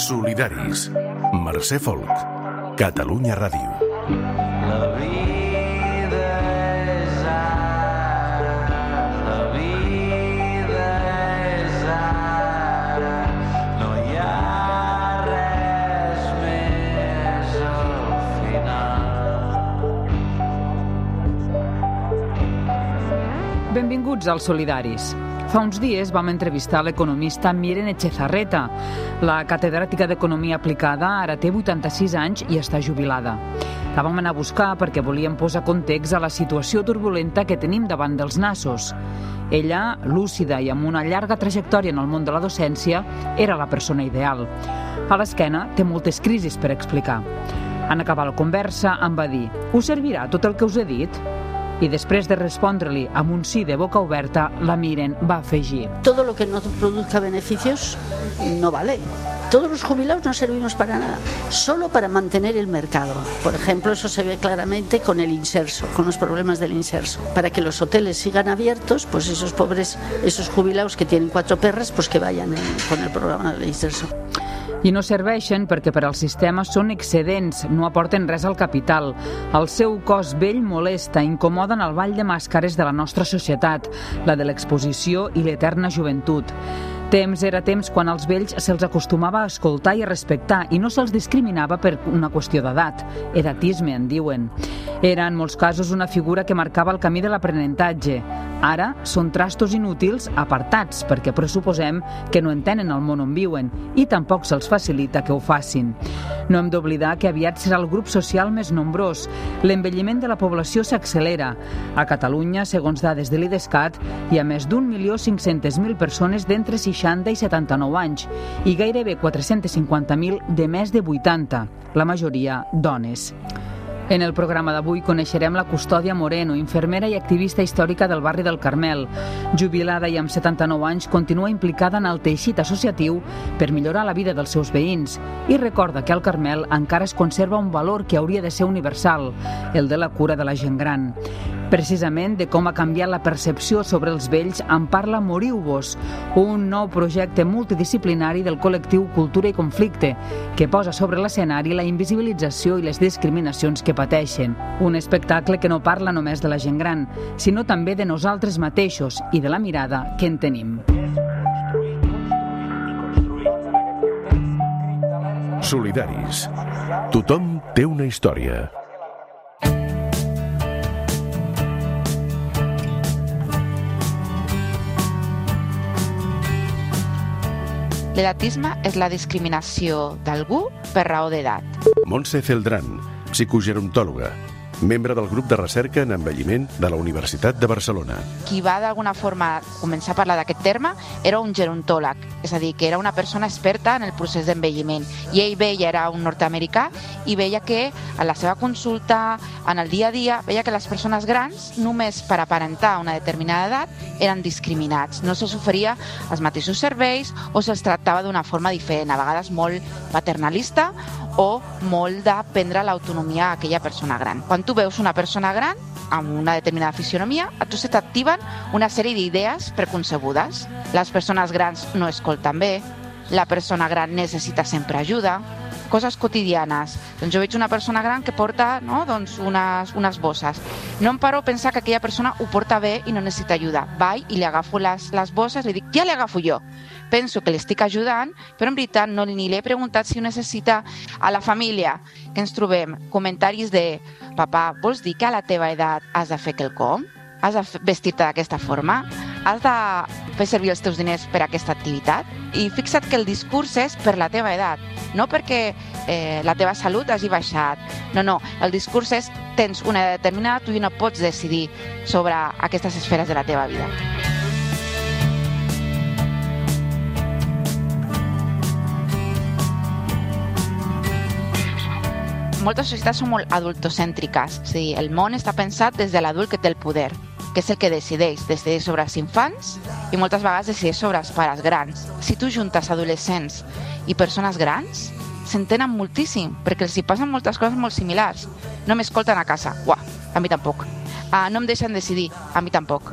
Solidaris. Mercè Folk. Catalunya Ràdio. La vida és ara, la vida és ara, no hi ha res més al final. Benvinguts als Solidaris. Fa uns dies vam entrevistar l'economista Miren Echezarreta. La catedràtica d'Economia Aplicada ara té 86 anys i està jubilada. La vam anar a buscar perquè volíem posar context a la situació turbulenta que tenim davant dels nassos. Ella, lúcida i amb una llarga trajectòria en el món de la docència, era la persona ideal. A l'esquena té moltes crisis per explicar. En acabar la conversa em va dir: «Us servirà tot el que us he dit?» I després de respondre-li amb un sí de boca oberta, la Miren va afegir: Todo lo que no produzca beneficios no vale. Todos los jubilados no servimos para nada, solo para mantener el mercado. Por ejemplo, eso se ve claramente con el inserso, con los problemas del inserso. Para que los hoteles sigan abiertos, pues esos pobres, esos jubilados que tienen 4 perras, pues que vayan con el programa del inserso. I no serveixen perquè per al sistema són excedents, no aporten res al capital. El seu cost vell molesta, incomoda en el ball de màscares de la nostra societat, la de l'exposició i l'eterna joventut. Temps era temps quan als vells se'ls acostumava a escoltar i a respectar i no se'ls discriminava per una qüestió d'edat. Edatisme, en diuen. Era, en molts casos, una figura que marcava el camí de l'aprenentatge. Ara són trastos inútils apartats perquè pressuposem que no entenen el món on viuen i tampoc se'ls facilita que ho facin. No hem d'oblidar que aviat serà el grup social més nombrós. L'envelliment de la població s'accelera. A Catalunya, segons dades de l'IDESCAT, hi ha més d'1.500.000 persones d'entre 60 i 79 anys i gairebé 450.000 de més de 80, la majoria dones. En el programa d'avui coneixerem la Custòdia Moreno, infermera i activista històrica del barri del Carmel. Jubilada i amb 79 anys, continua implicada en el teixit associatiu per millorar la vida dels seus veïns i recorda que al Carmel encara es conserva un valor que hauria de ser universal, el de la cura de la gent gran. Precisament de com ha canviat la percepció sobre els vells en parla Moriu-vos, un nou projecte multidisciplinari del col·lectiu Cultura i Conflicte, que posa sobre l'escenari la invisibilització i les discriminacions que pateixen. Un espectacle que no parla només de la gent gran, sinó també de nosaltres mateixos i de la mirada que en tenim. Solidaris. Tothom té una història. L'edatisme és la discriminació d'algú per raó d'edat. Montse Celdrán, psicogerontòloga, membre del grup de recerca en envelliment de la Universitat de Barcelona. Qui va d'alguna forma començar a parlar d'aquest terme era un gerontòleg, és a dir, que era una persona experta en el procés d'envelliment. I ell veia, era un nord-americà, i veia que a la seva consulta, en el dia a dia, veia que les persones grans, només per aparentar una determinada edat, eren discriminats. No se'ls oferia els mateixos serveis o se'ls tractava d'una forma diferent, a vegades molt paternalista o molt de prendre l'autonomia a aquella persona gran. Quan tu veus una persona gran amb una determinada fisionomia, a tu se t'activen una sèrie d'idees preconcebudes. Les persones grans no escolten bé, la persona gran necessita sempre ajuda, coses quotidianes. Doncs jo veig una persona gran que porta unes bosses. No em paro a pensar que aquella persona ho porta bé i no necessita ajuda. Vaig i li agafo les bosses i li dic, ja li agafo jo. Penso que l'estic ajudant, però en veritat ni li he preguntat si ho necessita. A la família que ens trobem, comentaris de «Papà, vols dir que a la teva edat has de fer quelcom? Has de vestir-te d'aquesta forma? Has de fer servir els teus diners per a aquesta activitat?» I fixa't que el discurs és per la teva edat, no perquè la teva salut hagi baixat. No, el discurs és tens una edat determinada, tu no pots decidir sobre aquestes esferes de la teva vida. Moltes societats són molt adultocèntriques, és a dir, el món està pensat des de l'adult que té el poder, que és el que decideix sobre els infants i moltes vegades decideix sobre els pares grans. Si tu juntes adolescents i persones grans, s'entenen moltíssim, perquè els hi passen moltes coses molt similars. No m'escolten a casa, uah, a mi tampoc. No em deixen decidir, a mi tampoc.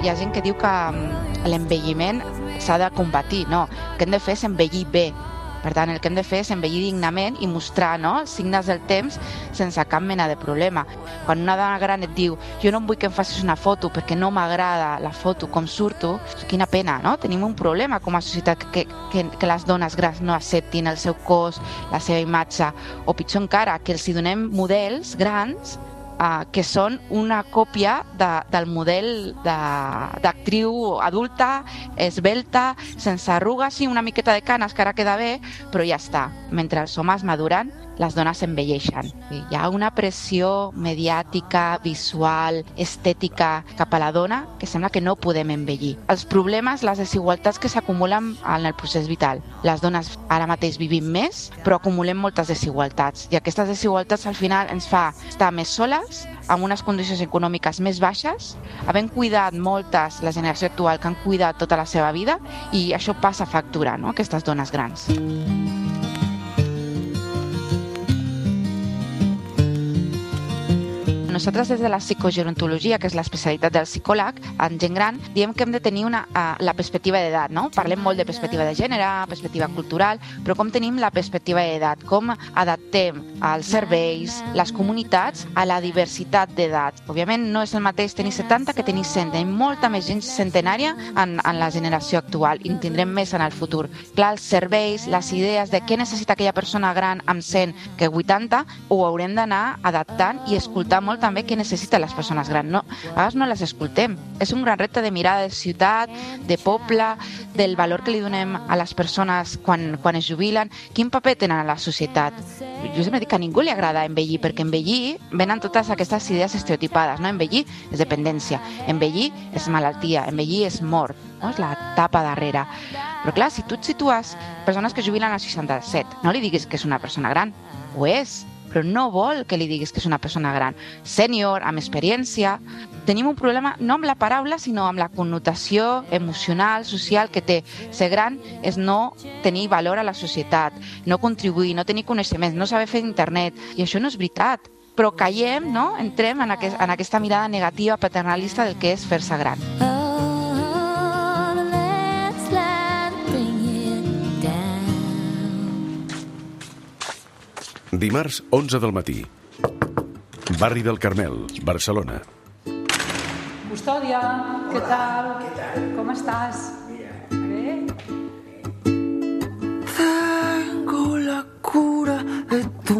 hi ha gent que diu que l'envelliment s'ha de combatir. No, el que hem de fer és envellir bé. Per tant, el que hem de fer és envellir dignament i mostrar, no?, els signes del temps sense cap mena de problema. Quan una dona gran et diu jo no em vull que em facis una foto perquè no m'agrada la foto com surto, quina pena, no? Tenim un problema com a societat que les dones grans no acceptin el seu cos, la seva imatge, o pitjor encara, que els hi donem models grans que són una còpia del model d'actriu adulta, esbelta, sense arrugues i una miqueta de canes, que ara queda bé, però ja està. Mentre els homes maduren, les dones envelleixen. Hi ha una pressió mediàtica, visual, estètica cap a la dona que sembla que no podem envellir. Els problemes, les desigualtats que s'acumulen en el procés vital. Les dones ara mateix vivim més, però acumulem moltes desigualtats. I aquestes desigualtats al final ens fa estar més soles, amb unes condicions econòmiques més baixes, havent cuidat moltes, la generació actual, que han cuidat tota la seva vida, i això passa factura, no?, aquestes dones grans. Nosaltres des de la psicogerontologia, que és l'especialitat del psicòleg, en gent gran, diem que hem de tenir la perspectiva d'edat, no? Parlem molt de perspectiva de gènere, perspectiva cultural, però com tenim la perspectiva d'edat? Com adaptem els serveis, les comunitats, a la diversitat d'edat? Òbviament no és el mateix tenir 70 que tenir 100. Tenim molta més gent centenària en la generació actual i en tindrem més en el futur. Clar, els serveis, les idees de què necessita aquella persona gran amb 100 que 80, ho haurem d'anar adaptant i escoltar molt també què necessiten les persones grans. No, a vegades no les escoltem. És un gran repte de mirada de ciutat, de poble, del valor que li donem a les persones quan es jubilen. Quin paper tenen a la societat? Jo sempre dic que a ningú li agrada envellir, perquè envellir venen totes aquestes idees estereotipades. No? Envellir és dependència, envellir és malaltia, envellir és mort, no? És l'etapa darrere. Però clar, si tu et situes persones que jubilen als 67, no li diguis que és una persona gran. Ho és, però no vol que li diguis que és una persona gran. Sènior, amb experiència. Tenim un problema no amb la paraula, sinó amb la connotació emocional, social que té. Ser gran és no tenir valor a la societat, no contribuir, no tenir coneixements, no saber fer internet. I això no és veritat. Però caiem, no? Entrem en aquesta mirada negativa paternalista del que és fer-se gran. Dimarts, 11 del matí. Barri del Carmel, Barcelona. Custòdia, què tal? Com estàs? Bé? Tengo la cura de tu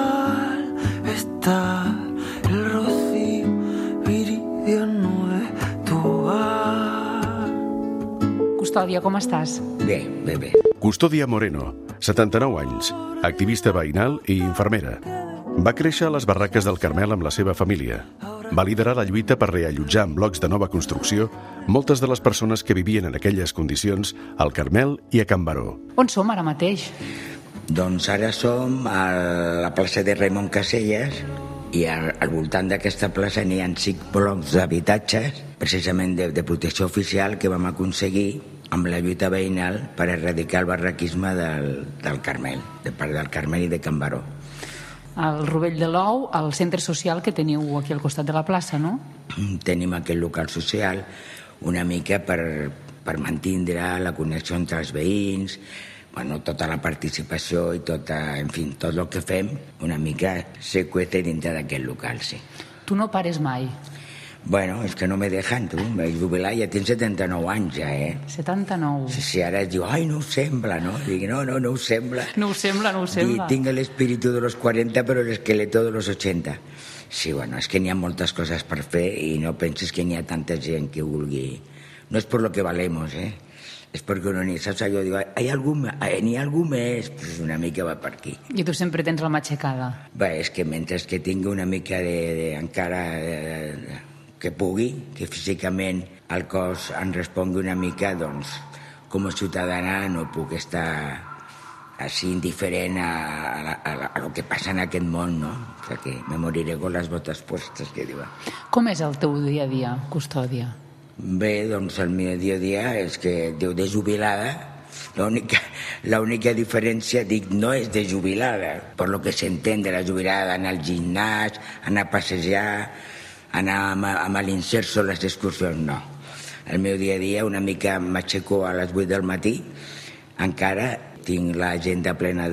malestar, el rocío viridiano de tu hogar. Custòdia, com estàs? Bé. Custòdia Moreno, 79 anys, activista veïnal i infermera. Va créixer a les barraques del Carmel amb la seva família. Va liderar la lluita per reallotjar en blocs de nova construcció moltes de les persones que vivien en aquelles condicions al Carmel i a Can Baró. On som ara mateix? Doncs ara som a la plaça de Raimon Casellas i al voltant d'aquesta plaça n'hi ha 5 blocs d'habitatges, precisament de protecció oficial, que vam aconseguir amb la lluita veïnal per erradicar el barraquisme del Carmel, de part del Carmel i de Can Baró. Al Rovell de l'Ou, al centre social que teniu aquí al costat de la plaça, no? Tenim aquest local social una mica per mantindre la connexió entre els veïns, tota la participació i tot el que fem, una mica se cuece dintre d'aquest local, sí. Tu no pares mai. Bueno, és que no me dejan, tu. Em vaig jubilar, ja tens 79 anys, ja, 79. Sí, ara es diu, ai, no ho sembla, no? Dic, no ho sembla. No ho sembla. Tinc el espíritu de los 40, però el esqueleto de los 80. Sí, bueno, és que n'hi ha moltes coses per fer i no penses que n'hi ha tanta gent que vulgui. No és per lo que valemos, és perquè uno ni saps allò, diu, n'hi ha algú més, pues una mica va per aquí. I tu sempre tens la matxecada. Bé, és que mentre que tingui una mica encara que pugui, que físicament el cos en respongui una mica, doncs, com a ciutadana no puc estar així indiferent a lo que passa en aquest món, no? O sigui que me moriré con las botas puestas, que diuen. Com és el teu dia a dia, Custòdia? Bé, doncs el meu dia a dia és que diu de jubilada, l'única diferència, dic, no és de jubilada, per lo que s'entén de la jubilada, anar al gimnàs, anar a passejar, anar amb l'inserso a les excursions, no. el meu dia a dia, una mica m'aixeco a les 8 del matí, encara tinc l'agenda plena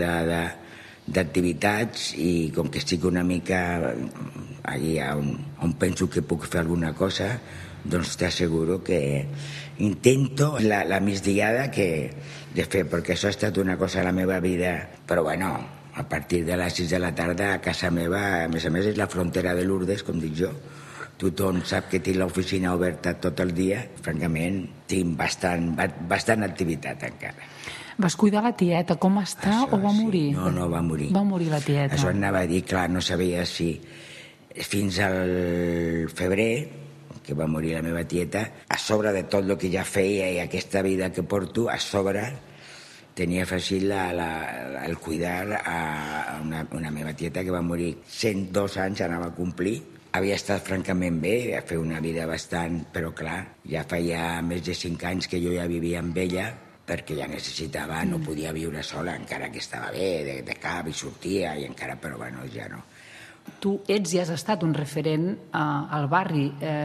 d'activitats i com que estic una mica allà on penso que puc fer alguna cosa, doncs t'asseguro que intento la migdiada de fer, perquè això ha estat una cosa a la meva vida, però bueno, a partir de les 6 de la tarda a casa meva, a més és la frontera de Lourdes, com dic jo, tothom sap que tinc l'oficina oberta tot el dia, francament tinc bastant activitat encara. Vas cuidar la tieta, com està, o va morir? No, va morir. Va morir la tieta. Això anava a dir, clar, no sabia si fins al febrer, que va morir la meva tieta, a sobre de tot el que ja feia i aquesta vida que porto, a sobre tenia fàcil el cuidar a una meva tieta que va morir 102 anys, anava a complir. Havia estat francament bé, a fer una vida bastant, però clar, ja feia més de 5 anys que jo ja vivia amb ella, perquè ja necessitava, no podia viure sola, encara que estava bé, de cap i sortia, i encara, però bueno, ja no. Tu ets i has estat un referent al barri,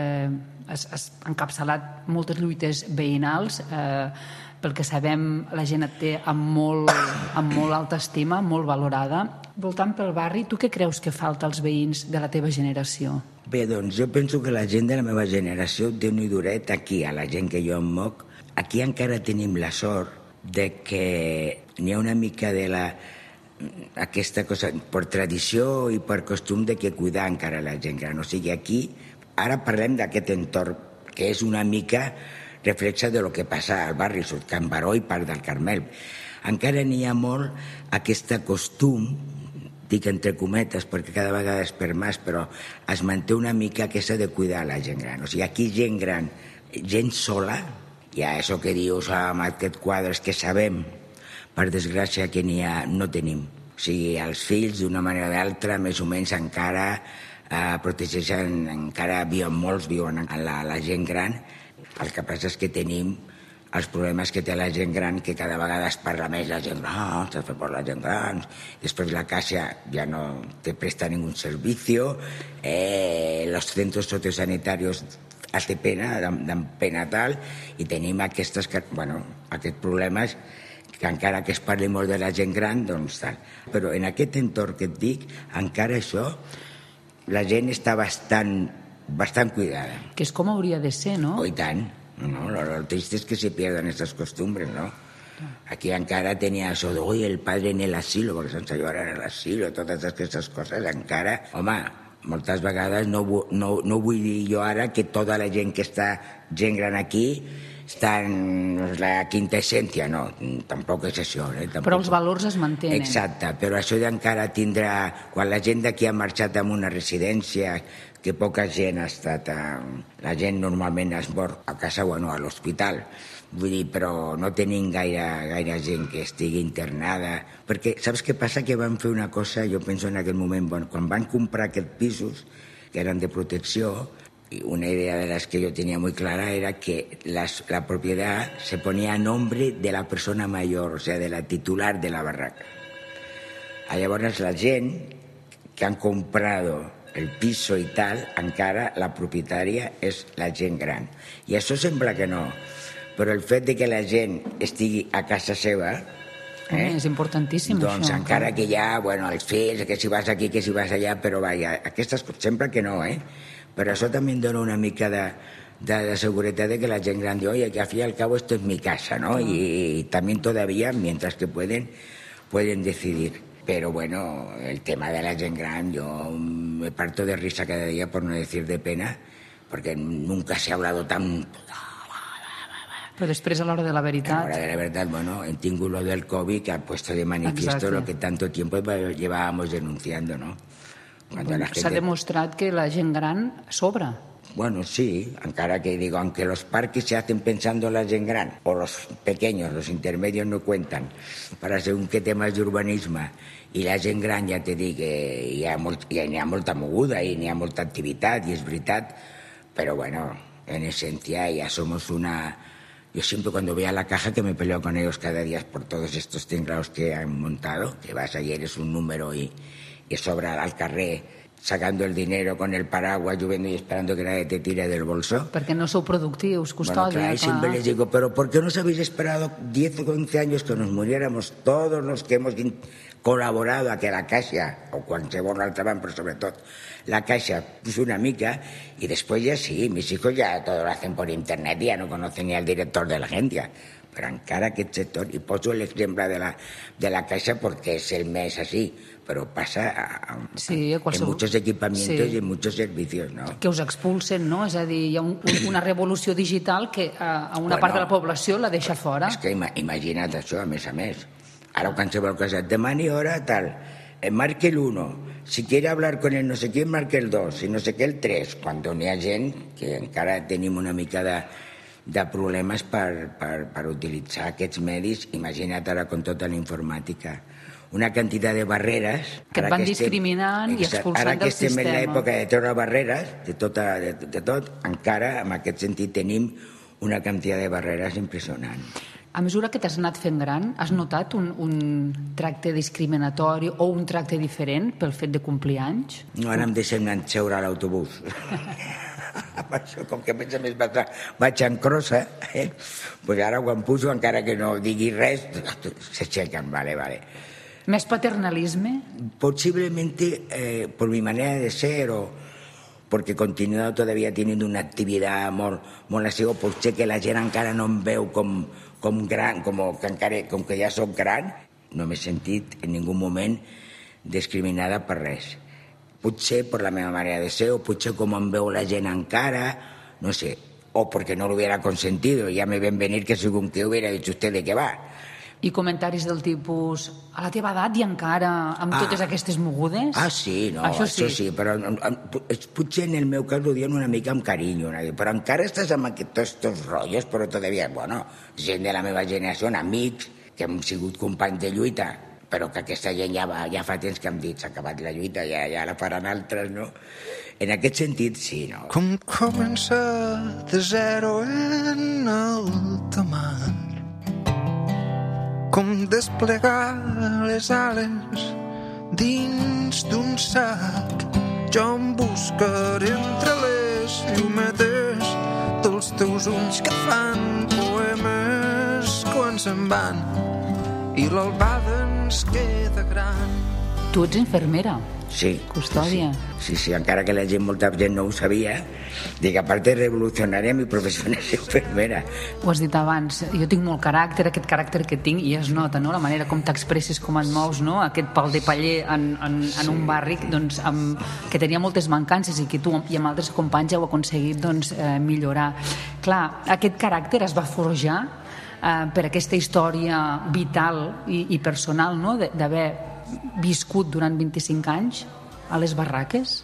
has encapçalat moltes lluites veïnals, pel que sabem la gent et té amb molt alta estima, molt valorada. Voltant pel barri, tu què creus que falta als veïns de la teva generació? Bé, doncs jo penso que la gent de la meva generació, Déu-n'hi duret, aquí, a la gent que jo em moc, aquí encara tenim la sort de que n'hi ha una mica de aquesta cosa, per tradició i per costum de que cuidar encara la gent gran. O sigui, aquí, ara parlem d'aquest entorn, que és una mica reflexa de lo que passa al barri, Can Baró i Parc del Carmel. Encara n'hi ha molt aquest costum, dic entre cometes perquè cada vegada és per més, però es manté una mica aquesta de cuidar la gent gran. O sigui, aquí gent gran, gent sola, ja això que dius amb aquest quadre és que sabem, per desgràcia, que no tenim. O sigui, els fills, d'una manera o d'altra, més o menys encara protegeixen, encara molts viuen amb la gent gran. El que passa és que tenim els problemes que té la gent gran, que cada vegada es parla més la gent gran, s'ha fet per la gent gran, després la Caixa ja no te presta ningú servicio, los centros sociosanitarios hace pena, dan pena tal, i tenim aquests problemes que encara que es parli molt de la gent gran, doncs tal. Però en aquest entorn que et dic, encara això, la gent està bastant cuidada. Que és com hauria de ser, no? Oh, i tant. No, lo triste es que se pierdan estas costumbres, ¿no? Aquí encara tenia això de, oi, el padre en el asilo, perquè sense llorar en l'asilo, totes aquestes coses, encara, home, moltes vegades no vull dir jo ara que tota la gent que està gent gran aquí està en la quinta essència, no, tampoc és això. Però els valors es mantenen. Exacte, però això d'encara tindrà, quan la gent d'aquí ha marxat a una residència, que poca gent ha estat, la gent normalment es mor a casa o a l'hospital, vull dir, però no tenim gaire gent que estigui internada, perquè saps què passa? Que van fer una cosa, jo penso en aquell moment, quan van comprar aquests pisos, que eren de protecció, y una idea de las que yo tenía muy clara era que la propiedad se ponía a nombre de la persona mayor, o sea, de la titular de la barraca. Llavors la gent que han comprado el piso y tal, encara la propietària és la gent gran. I això sembla que no, però el fet de que la gent estigui a casa seva, és importantíssim, doncs això. Encara que hi ha, els fills, que si vas aquí, que si vas allà, però vaja, aquestes coses, sempre que no, Però això també em dona una mica de seguretat de que la gent gran diu, oye, que al fin y al cabo esto es mi casa, ¿no? Y también todavía, mientras que pueden decidir. Pero bueno, el tema de la gent gran, yo me parto de risa cada día, por no decir de pena, porque nunca se ha hablado tan... Però després, a l'hora de la veritat... A l'hora de la veritat, hem tingut lo del COVID, que ha puesto de manifiesto lo que tanto tiempo llevábamos denunciando, ¿no? S'ha demostrat que la gent gran sobra. Bueno, sí, encara que digo, aunque los parques se hacen pensando en la gent gran, o los pequeños, los intermedios no cuentan, para según qué temas de urbanisme, i la gent gran, ja te dic, n'hi ha molta moguda i n'hi ha molta activitat, i és veritat, però bueno, en esencia ya somos una... Yo siempre cuando voy a la caja, que me peleo con ellos cada día por todos estos tingrados que han montado, que vas ayer es un número y sobre al carrer sacando el dinero con el paraguas, lloviendo y esperando que nadie te tire del bolso. Perquè no sou productius, Bueno, Custòdia. claro, y siempre les digo, pero ¿por qué no os habéis esperado 10 o 15 años que nos muriéramos todos los que hemos colaborado a que la Caixa, o qualsevol altre banc, pero sobre todo la Caixa, puso una mica, y después ya sí, mis hijos ya todo lo hacen por internet, ya no conocen ni al director de la agencia. Però encara aquest sector, i poso l'exemple de la Caixa perquè és el més així, però passa en muchos equipamientos y en muchos servicios, ¿no? Que us expulsen, no? És a dir, hi ha una revolució digital que a una part de la població la deixa fora. És que imagina't això, a més. Ara qualsevol cosa et demani hora, tal, marque el 1, si quiere hablar con el no sé quién, marque el 2, i no sé què el 3, quan hi ha gent que encara tenim una mica de problemes per utilitzar aquests medis, imagina't ara con tota la informàtica. Una quantitat de barreres... Que et van discriminant i expulsant del sistema. Ara que estem en l'època de treure barreres, de tot, encara, en aquest sentit, tenim una quantitat de barreres impressionant. A mesura que t'has anat fent gran, has notat un tracte discriminatori o un tracte diferent pel fet de complir anys? No, ara em deixen seure a l'autobús. Com que a més vaig en crossa, pues ara quan pujo, encara que no digui res, s'aixequen, vale. ¿Més paternalisme? Posiblemente por mi manera de ser o porque he continuado todavía teniendo una actividad molt així, o potser que la gent encara no em veu com gran, com que ja soc gran. No m'he sentit en ningú moment discriminada per res. Potser per la meva manera de ser, o potser com em veu la gent encara, no sé, o porque no lo hubiera consentido, ya me ven venir que según que hubiera dicho usted de qué va. I comentaris del tipus, a la teva edat i encara amb totes aquestes mogudes? Sí, no, això sí, però potser en el meu cas ho diuen una mica amb carinyo, però encara estàs amb aquests rotllos, però todavía, bueno, gent de la meva generació, amics, que hem sigut companys de lluita, però que aquesta gent ja fa temps que hem dit s'ha acabat la lluita, ja la faran altres, no? En aquest sentit, sí, no? Com comença de zero en alta mar, com desplegar les ales dins d'un sac. Jo em buscaré entre les llumetes dels teus ulls que fan poemes quan se'n van i l'albada ens queda gran. Tu ets infermera. Sí. Custòdia. Sí, encara que molta gent no ho sabia, dic, a part de revolucionària, mi professió és infermera. Ho has dit abans, jo tinc molt caràcter, aquest caràcter que tinc, i es nota, no?, la manera com t'expresses, com et mous, no?, aquest pal de paller en un barri, doncs, que tenia moltes mancances i que tu i amb altres companys heu aconseguit, doncs, millorar. Clar, aquest caràcter es va forjar per aquesta història vital i personal, no?, d'haver viscut durant 25 anys a les barraques?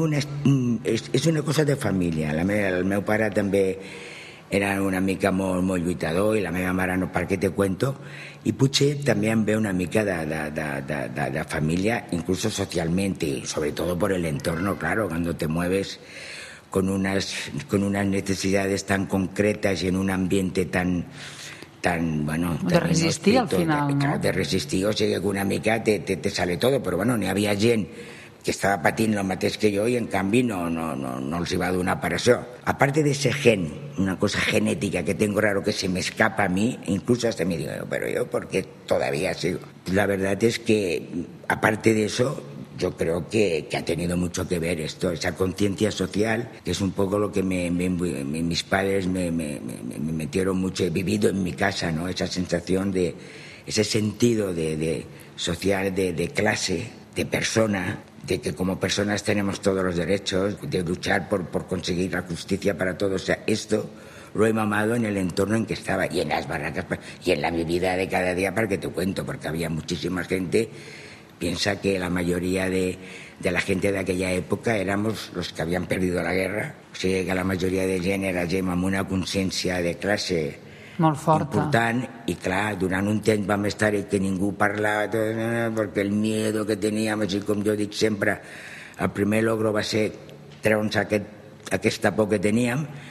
És una cosa de família. El meu pare també era una mica molt lluitador i la meva mare no, per què te cuento, i potser també em ve una mica de familia, incluso socialmente, y sobre todo por el entorno, claro, cuando te mueves con unas necesidades tan concretas y en un ambiente tan bueno, de resistir al final, ¿no? De resistir, o sigui que una mica te sale todo, però bueno, n'hi havia gent que estava patint el mateix que jo i en canvi no els hi va donar per això. Aparte de ese gen, una cosa genética que tengo raro que se me escapa a mí, incluso hasta me digo, pero yo, ¿por qué todavía sigo? La verdad es que, aparte de eso, yo creo que ha tenido mucho que ver esto, esa conciencia social, que es un poco lo que mis padres me metieron mucho, he vivido en mi casa, ¿no? Esa sensación de, ese sentido de social, de clase, de persona, de que como personas tenemos todos los derechos, de luchar por conseguir la justicia para todos. O sea, esto lo he mamado en el entorno en que estaba, y en las barracas, y en mi vida de cada día, para que te cuento, porque había muchísima gente. Piensa que la mayoría de la gente de aquella època éramos los que havien perdido la guerra. O sigui que la majoria de gent era gent amb una consciència de classe molt forta, important, i clar, durant un temps vam estar i que ningú parlava, perquè el miedo que teníem, així com jo dic sempre, el primer logro va ser treure'ns aquesta por que teníem,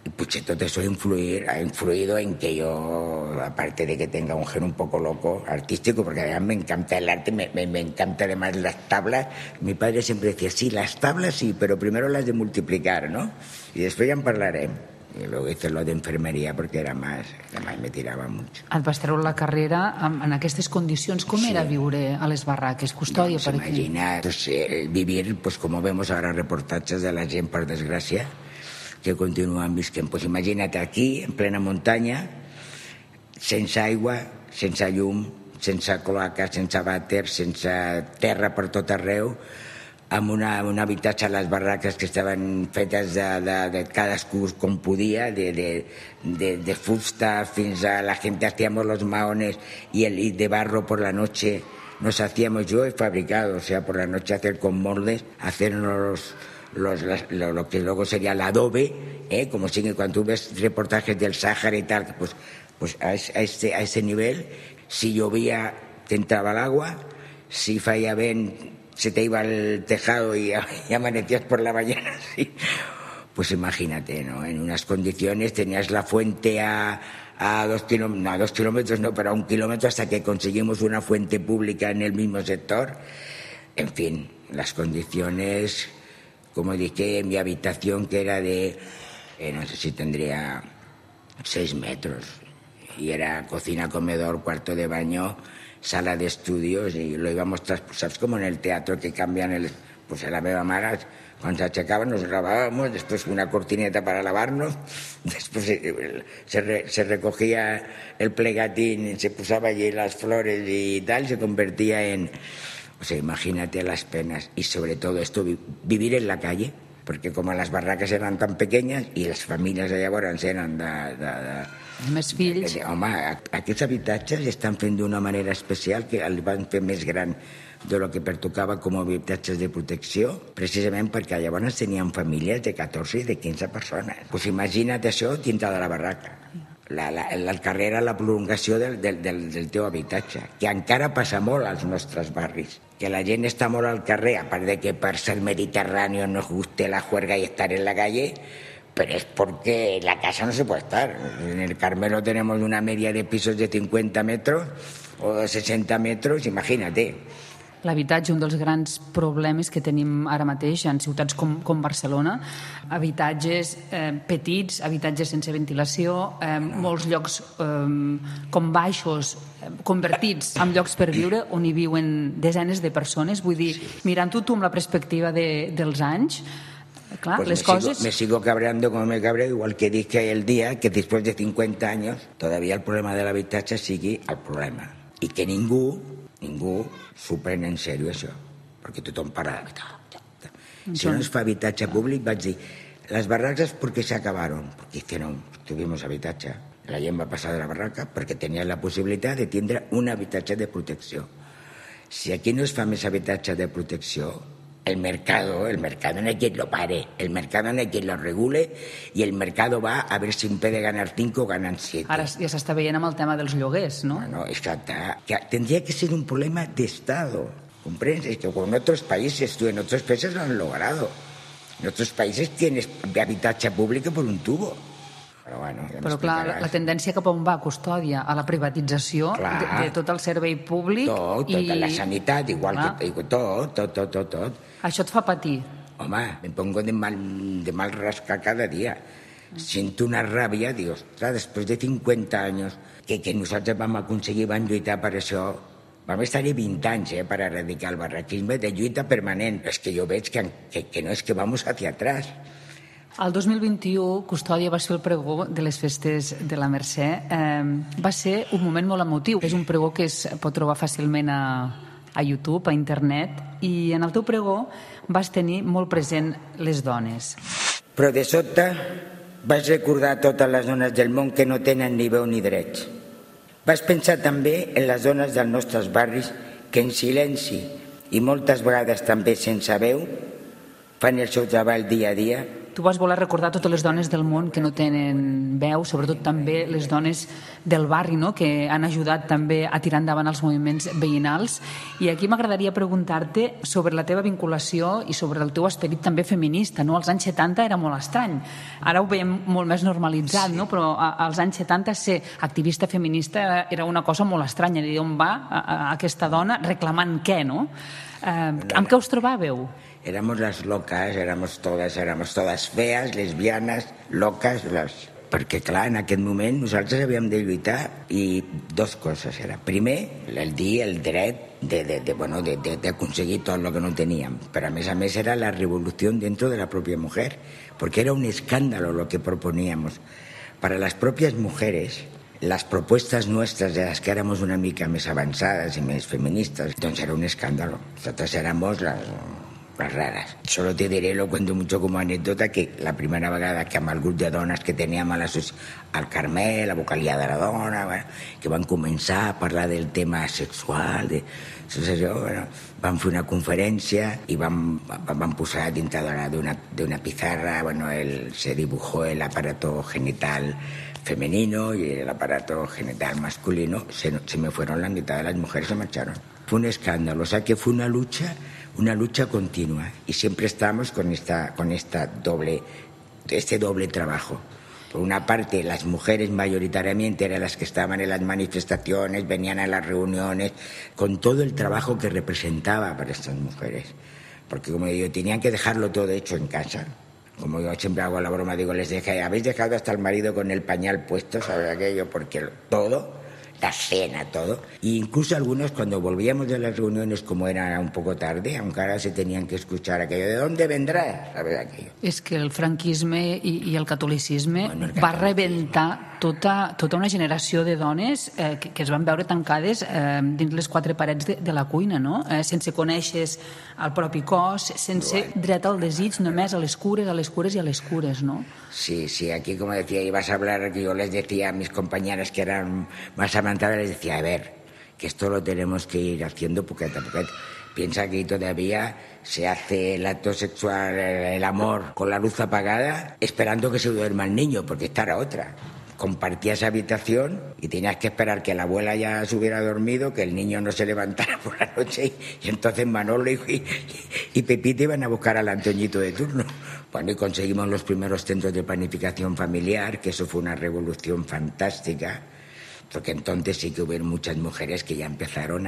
Y pues todo eso ha influido en que yo, aparte de que tenga un gen un poco loco, artístico, porque además me encanta el arte, me encanta además las tablas. Mi padre siempre decía, sí, las tablas sí, pero primero las de multiplicar, ¿no? Y después ya en hablaré. I luego hice lo d'enfermeria perquè era más me tirava mucho. Et vas treure la carrera en aquestes condicions. Com era viure a les barraques? Custòdia, Pues per aquí? imagina vivir, pues como vemos ahora reportatges de la gent, per desgràcia, que continuen visquent. Pues imagina't aquí, en plena muntanya, sense aigua, sense llum, sense cloaca, sense vàter, sense terra per tot arreu, amb un habitatge a les barraques que estaven fetes de cadascú com podia, de fusta fins a la gente hacíamos los maones y de barro por la noche nos hacíamos, yo he fabricado, o sea, por la noche hacer con moldes, hacernos lo que luego sería el adobe, como si cuando tú ves reportajes del Sáhara y tal, pues a ese nivel, si llovía te entraba el agua, si falla vent se te iba el tejado y amanecías por la mañana, ¿sí? Pues imagínate, ¿no? En unas condiciones tenías la fuente a 2 kilómetros, no, a 2 kilómetros no, pero a 1 kilómetro hasta que conseguimos una fuente pública en el mismo sector. En fin, las condiciones, como dije, en mi habitación que era de, no sé si tendría 6 metros, y era cocina, comedor, cuarto de baño, sala de estudios, y lo íbamos saps como en el teatro que cambian pues a la meva mare quan s'aixecava nos grabábamos, después una cortineta para lavarnos, después se recogía el plegatín, se posaba allí las flores y tal, se convertía en, o sea, imagínate las penas, y sobre todo esto, vivir en la calle, porque como las barracas eran tan pequeñas y les famílies de llavors eren Més fills. Home, aquests habitatges estan fent d'una manera especial que el van fer més gran de lo que pertocava com a habitatges de protecció, precisament perquè llavors tenien famílies de 14 i de 15 persones. Pues imagina't això dintre de la barraca. El carrer era la prolongació del teu habitatge, que encara passa molt als nostres barris, que la gent està molt al carrer, a part de que per ser mediterráneo nos guste la juerga y estar en la calle, pero es porque en la casa no se puede estar. En el Carmelo tenemos una media de pisos de 50 metros o de 60 metros, imagínate. L'habitatge, un dels grans problemes que tenim ara mateix en ciutats com Barcelona, habitatges petits, habitatges sense ventilació, molts llocs com baixos, convertits en llocs per viure, on hi viuen desenes de persones. Vull dir, mirant-ho tu amb la perspectiva dels anys, clar, pues les coses... Me sigo cabreando como me cabreo, igual que dije el día que después de 50 años todavía el problema del habitatge sigui el problema. I que ningú s'ho pren en sèrio, això, perquè tothom para si no es fa habitatge públic, vaig dir, les barracas porque se acabaron, porque tuvimos habitatge, la gent va passar de la barraca perquè tenia la possibilitat de tindre un habitatge de protecció. Si aquí no es fa més habitatge de protecció, el mercado no hay quien lo pare, el mercado no hay quien lo regule, y el mercado va a ver si en vez de ganar 5 ganan 7. Ara ja s'està veient amb el tema dels lloguers, no? Bueno, exacto. Que tendría que ser un problema de Estado. ¿Comprendes? Que con otros países, tú en otros países lo han logrado. En otros países tienes habitatge público por un tubo. Però, bueno, ja però clar, la tendència cap on va, Custòdia, a la privatització de tot el servei públic tota la sanitat, igual que tot. Això et fa patir? Home, me pongo de mal rascar cada dia. Siento una ràbia, dic, ostres, després de 50 anys que nosaltres vam aconseguir, vam lluitar per això, vam estar-hi 20 anys per erradicar el barraquisme de lluita permanent. És que jo veig que no és que vamos hacia atrás. El 2021, Custòdia va ser el pregó de les festes de la Mercè. Va ser un moment molt emotiu. És un pregó que es pot trobar fàcilment a YouTube, a internet, i en el teu pregó vas tenir molt present les dones. Però de sobte vaig recordar totes les dones del món que no tenen ni veu ni drets. Vaig pensar també en les dones dels nostres barris que en silenci i moltes vegades també sense veu fan el seu treball dia a dia tu vas voler recordar totes les dones del món que no tenen veu, sobretot també les dones del barri, no?, que han ajudat també a tirar endavant els moviments veïnals. I aquí m'agradaria preguntar-te sobre la teva vinculació i sobre el teu esperit també feminista, no? Als anys 70 era molt estrany. Ara ho veiem molt més normalitzat, no? Però als anys 70 ser activista feminista era una cosa molt estranya. On va aquesta dona reclamant què, no? Amb què us trobàveu? Éramos las locas, éramos todas feas, lesbianes, locas, perquè clar, en aquest moment nosaltres havíem de lluitar i dos coses era. Primer, el dir el dret de aconseguir tot lo que no teníem, però a més era la revolució dentro de la propia mujer, porque era un escándalo lo que proponíamos. Para las propias mujeres, las propuestas nuestras de las que éramos una mica més avançades i més feministas, entonces era un escándalo. Nosotros éramos las raras. Solo te diré, lo cuento mucho como anécdota, que la primera vegada que amb el grup de dones que teníem al Carmel, la vocalia de la dona, que van començar a parlar del tema sexual, vam fer una conferència i vam posar dintre d'una pizarra, se dibujó el aparato genital femenino y el aparato genital masculino. Se me fueron la mitad de las mujeres, se marcharon. Fue un escándalo, o sea que fue una lucha continua y siempre estábamos con este doble trabajo. Por una parte, las mujeres mayoritariamente eran las que estaban en las manifestaciones, venían a las reuniones, con todo el trabajo que representaba para estas mujeres. Porque, como digo, tenían que dejarlo todo hecho en casa. Como yo siempre hago la broma, digo, habéis dejado hasta el marido con el pañal puesto, ¿sabes aquello? Porque todo, la cena, todo. E incluso algunos, cuando volvíamos de las reuniones, como era un poco tarde, aunque ahora se tenían que escuchar aquello, ¿de dónde vendrá? ¿Sabes aquello? És que el franquisme i el catolicisme va rebentar tota una generació de dones que es van veure tancades dins les quatre parets de la cuina, no? Sense conèixer el propi cos, sense dret al desig, només a les cures, i a les cures, no? Sí, aquí como decía, ibas a hablar, que yo les decía a mis compañeras que eran más avanzadas, les decía, a ver, que esto lo tenemos que ir haciendo poquito a poquito. Piensa que todavía se hace el acto sexual, el amor, con la luz apagada, esperando que se duerma el niño, porque esta era otra. Compartías habitación y tenías que esperar que la abuela ya se hubiera dormido, que el niño no se levantara por la noche y entonces Manolo y Pepita iban a buscar al Antoñito de turno. Bueno, y conseguimos los primeros centros de planificación familiar, que eso fue una revolución fantástica, porque entonces sí que hubo muchas mujeres que ya empezaron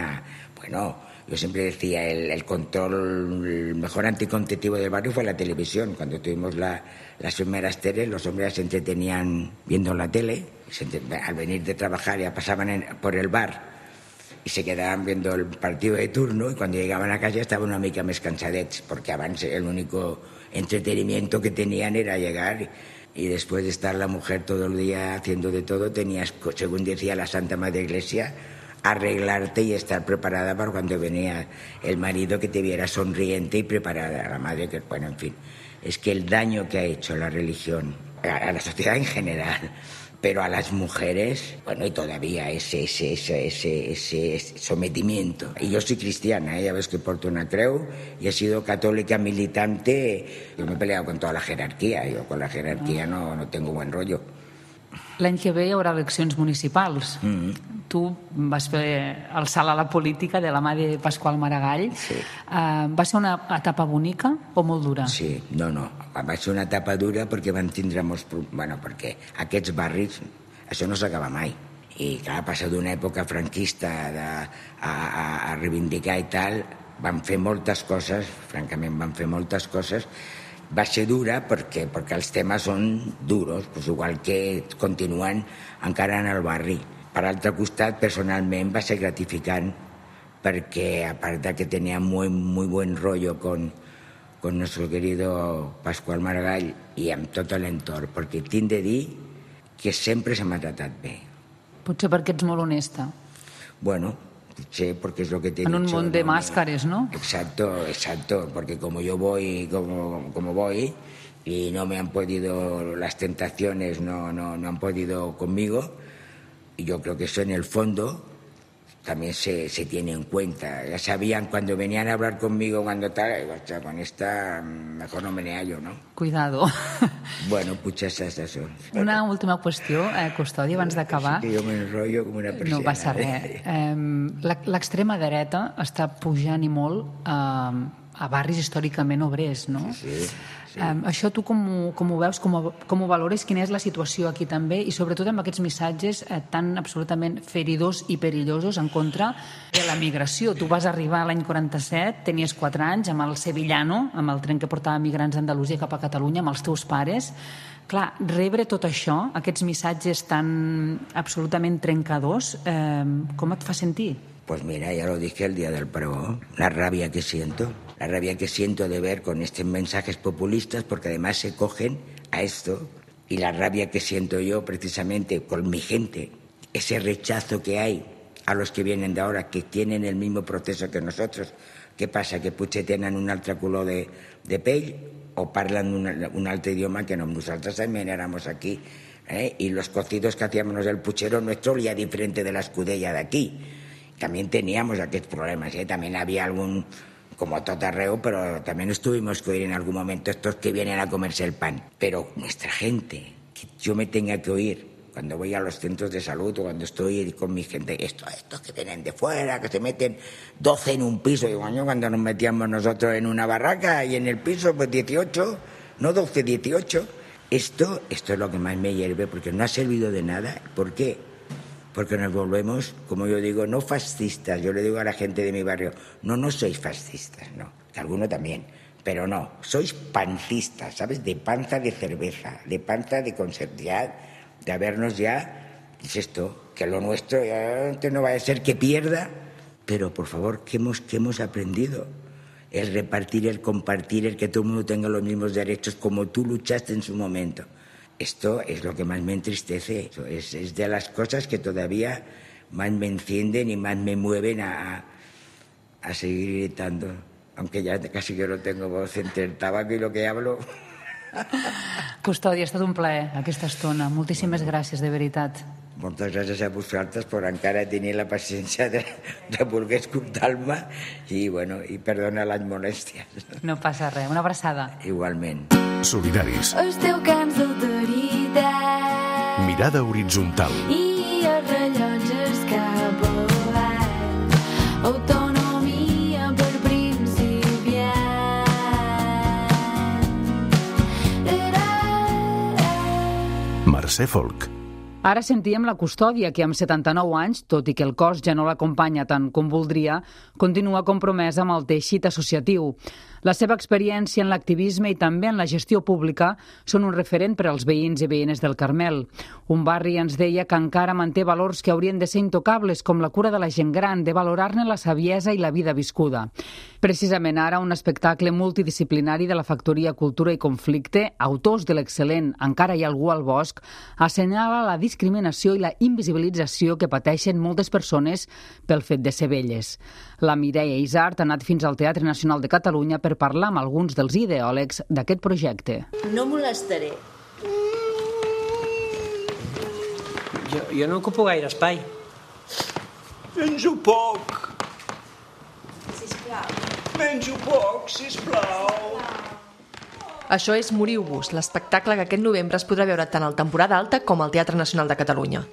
yo siempre decía, el control, el mejor anticonceptivo del barrio fue la televisión. Cuando tuvimos las primeras teles, los hombres se entretenían viendo la tele, al venir de trabajar ya pasaban por el bar y se quedaban viendo el partido de turno, y cuando llegaban a casa estaban una mica més cansadets, porque abans el único entretenimiento que tenían era llegar y después de estar la mujer todo el día haciendo de todo, tenías, según decía la Santa Madre Iglesia, arreglarte y estar preparada para cuando venía el marido, que te viera sonriente y preparada. La madre, que bueno, en fin, es que el daño que ha hecho la religión a la sociedad en general, pero a las mujeres, y todavía ese sometimiento. Y yo soy cristiana, ya ves que porto una creu, y he sido católica militante. Yo me he peleado con toda la jerarquía, yo con la jerarquía no tengo buen rollo. L'any que ve hi haurà eleccions municipals. Tu vas fer el salt a la política de la mà de Pasqual Maragall. Sí. Va ser una etapa bonica o molt dura? Sí, no. Va ser una etapa dura perquè vam tindre perquè aquests barris, això no s'acaba mai. I clar, passar d'una època franquista a reivindicar i tal, vam fer moltes coses, francament vam fer moltes coses. Va ser dura perquè els temes són duros, igual que continuen encara en el barri. Per altre costat, personalment va ser gratificant perquè, a part de que tenia muy, muy buen rollo con nuestro querido Pasqual Maragall i amb tot l'entorn, perquè tinc de dir que sempre se m'ha tratat bé. Potser perquè ets molt honesta. Sí, porque es lo que te he dicho. En un mundo de máscaras, ¿no? Exacto, porque como yo voy como voy y no me han podido, las tentaciones no han podido conmigo, y yo creo que eso en el fondo también se tiene en cuenta. Ya sabían cuando venían a hablar conmigo, cuando tal, o sea, con esta mejor no me ne hallo, ¿no? Cuidado. Bueno, potser estas són. Una última qüestió, Custodi, abans d'acabar. Sí que jo m'enrotllo com una persiana. No passa res. L'extrema dreta està pujant i molt a barris històricament obrers, no? Sí. Això tu com ho veus, com ho valores, quina és la situació aquí també i sobretot amb aquests missatges tan absolutament feridors i perillosos en contra de la migració. Tu vas arribar l'any 47, tenies 4 anys, amb el Sevillano, amb el tren que portava migrants d'Andalusia cap a Catalunya, amb els teus pares. Clar, rebre tot això, aquests missatges tan absolutament trencadors, com et fa sentir? Pues mira, ya lo dije el día del pregón, la rabia que siento de ver con estos mensajes populistas, porque además se cogen a esto, y la rabia que siento yo precisamente con mi gente, ese rechazo que hay a los que vienen de ahora, que tienen el mismo proceso que nosotros. ¿Qué pasa? Que potser tenen un altre color de pell o parlen un altre idioma que no. Nosotros también éramos aquí, y los cocidos que hacíamos el puchero nuestro olía diferente de la escudella de aquí. También teníamos aquellos problemas, también había algún, como todo arreo, pero también nos tuvimos que oír en algún momento estos que vienen a comerse el pan. Pero nuestra gente, que yo me tenga que oír cuando voy a los centros de salud o cuando estoy con mi gente, estos que vienen de fuera, que se meten 12 en un piso, y cuando nos metíamos nosotros en una barraca y en el piso pues 18, no 12, 18. Esto es lo que más me hierve, porque no ha servido de nada. ¿Por qué? Porque nos volvemos, como yo digo, no fascistas. Yo le digo a la gente de mi barrio, no sois fascistas, no, que alguno también, pero no, sois pancistas, ¿sabes? De panza de cerveza, de panza de conservar, de habernos ya, es esto, que lo nuestro ya no vaya a ser que pierda, pero por favor, ¿qué hemos aprendido? El repartir, el compartir, el que todo el mundo tenga los mismos derechos como tú luchaste en su momento. Esto es lo que más me entristece, es de las cosas que todavía más me encienden y más me mueven a seguir gritando, aunque ya casi que no tengo voz entre el tabaco y lo que hablo. Custodi, ha estat un plaer aquesta estona. Moltíssimes gràcies, de veritat. Moltes gràcies a vosaltres per encara tenir la paciència de voler escoltar-me i perdona les molèsties. No passa res. Una abraçada. Igualment. Solidaris. Esteu cants d'autoritat. Mirada horitzontal. I els rellotges cap avall. Autonomia per principiant. Mercè Folk. Ara sentíem la Custòdia, que amb 79 anys, tot i que el cos ja no l'acompanya tant com voldria, continua compromesa amb el teixit associatiu. La seva experiència en l'activisme i també en la gestió pública són un referent per als veïns i veïnes del Carmel. Un barri, ens deia, que encara manté valors que haurien de ser intocables, com la cura de la gent gran, de valorar-ne la saviesa i la vida viscuda. Precisament ara, un espectacle multidisciplinari de la Factoria Cultura i Conflicte, autors de l'excel·lent Encara hi ha algú al bosc, assenyala la discriminació i la invisibilització que pateixen moltes persones pel fet de ser velles. La Mireia Isart ha anat fins al Teatre Nacional de Catalunya per parlar amb alguns dels ideòlegs d'aquest projecte. No molestaré. Jo no ocupo gaire espai. Menjo poc. Sisplau. Menjo poc, sisplau. Això és Moriu-vos, l'espectacle que aquest novembre es podrà veure tant al Temporada Alta com al Teatre Nacional de Catalunya.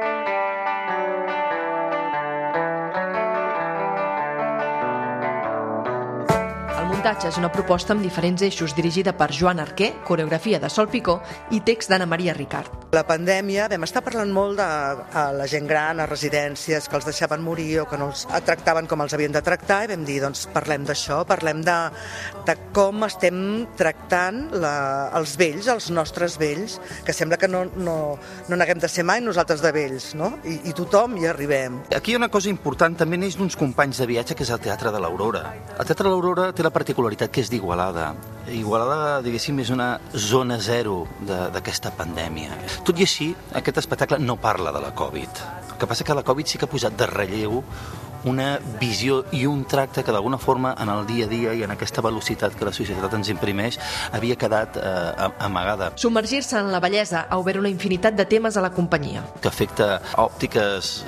El muntatge és una proposta amb diferents eixos dirigida per Joan Arquer, coreografia de Sol Picó i text d'Anna Maria Ricard. La pandèmia vam estar parlant molt de la gent gran a residències, que els deixaven morir o que no els tractaven com els havien de tractar, i vam dir, doncs parlem d'això, parlem de com estem tractant els vells, els nostres vells, que sembla que no n'haguem de ser mai nosaltres de vells, no? I tothom hi arribem. Aquí hi ha una cosa important, també neix d'uns companys de viatge, que és el Teatre de l'Aurora. El Teatre de l'Aurora té la particularitat que és d'Igualada. Igualada, diguéssim, és una zona zero d'aquesta pandèmia. Tot i així, aquest espectacle no parla de la Covid. El que passa que la Covid sí que ha posat de relleu una visió i un tracte que d'alguna forma en el dia a dia i en aquesta velocitat que la societat ens imprimeix havia quedat amagada. Submergir-se en la bellesa ha obert una infinitat de temes a la companyia. Que afecta òptiques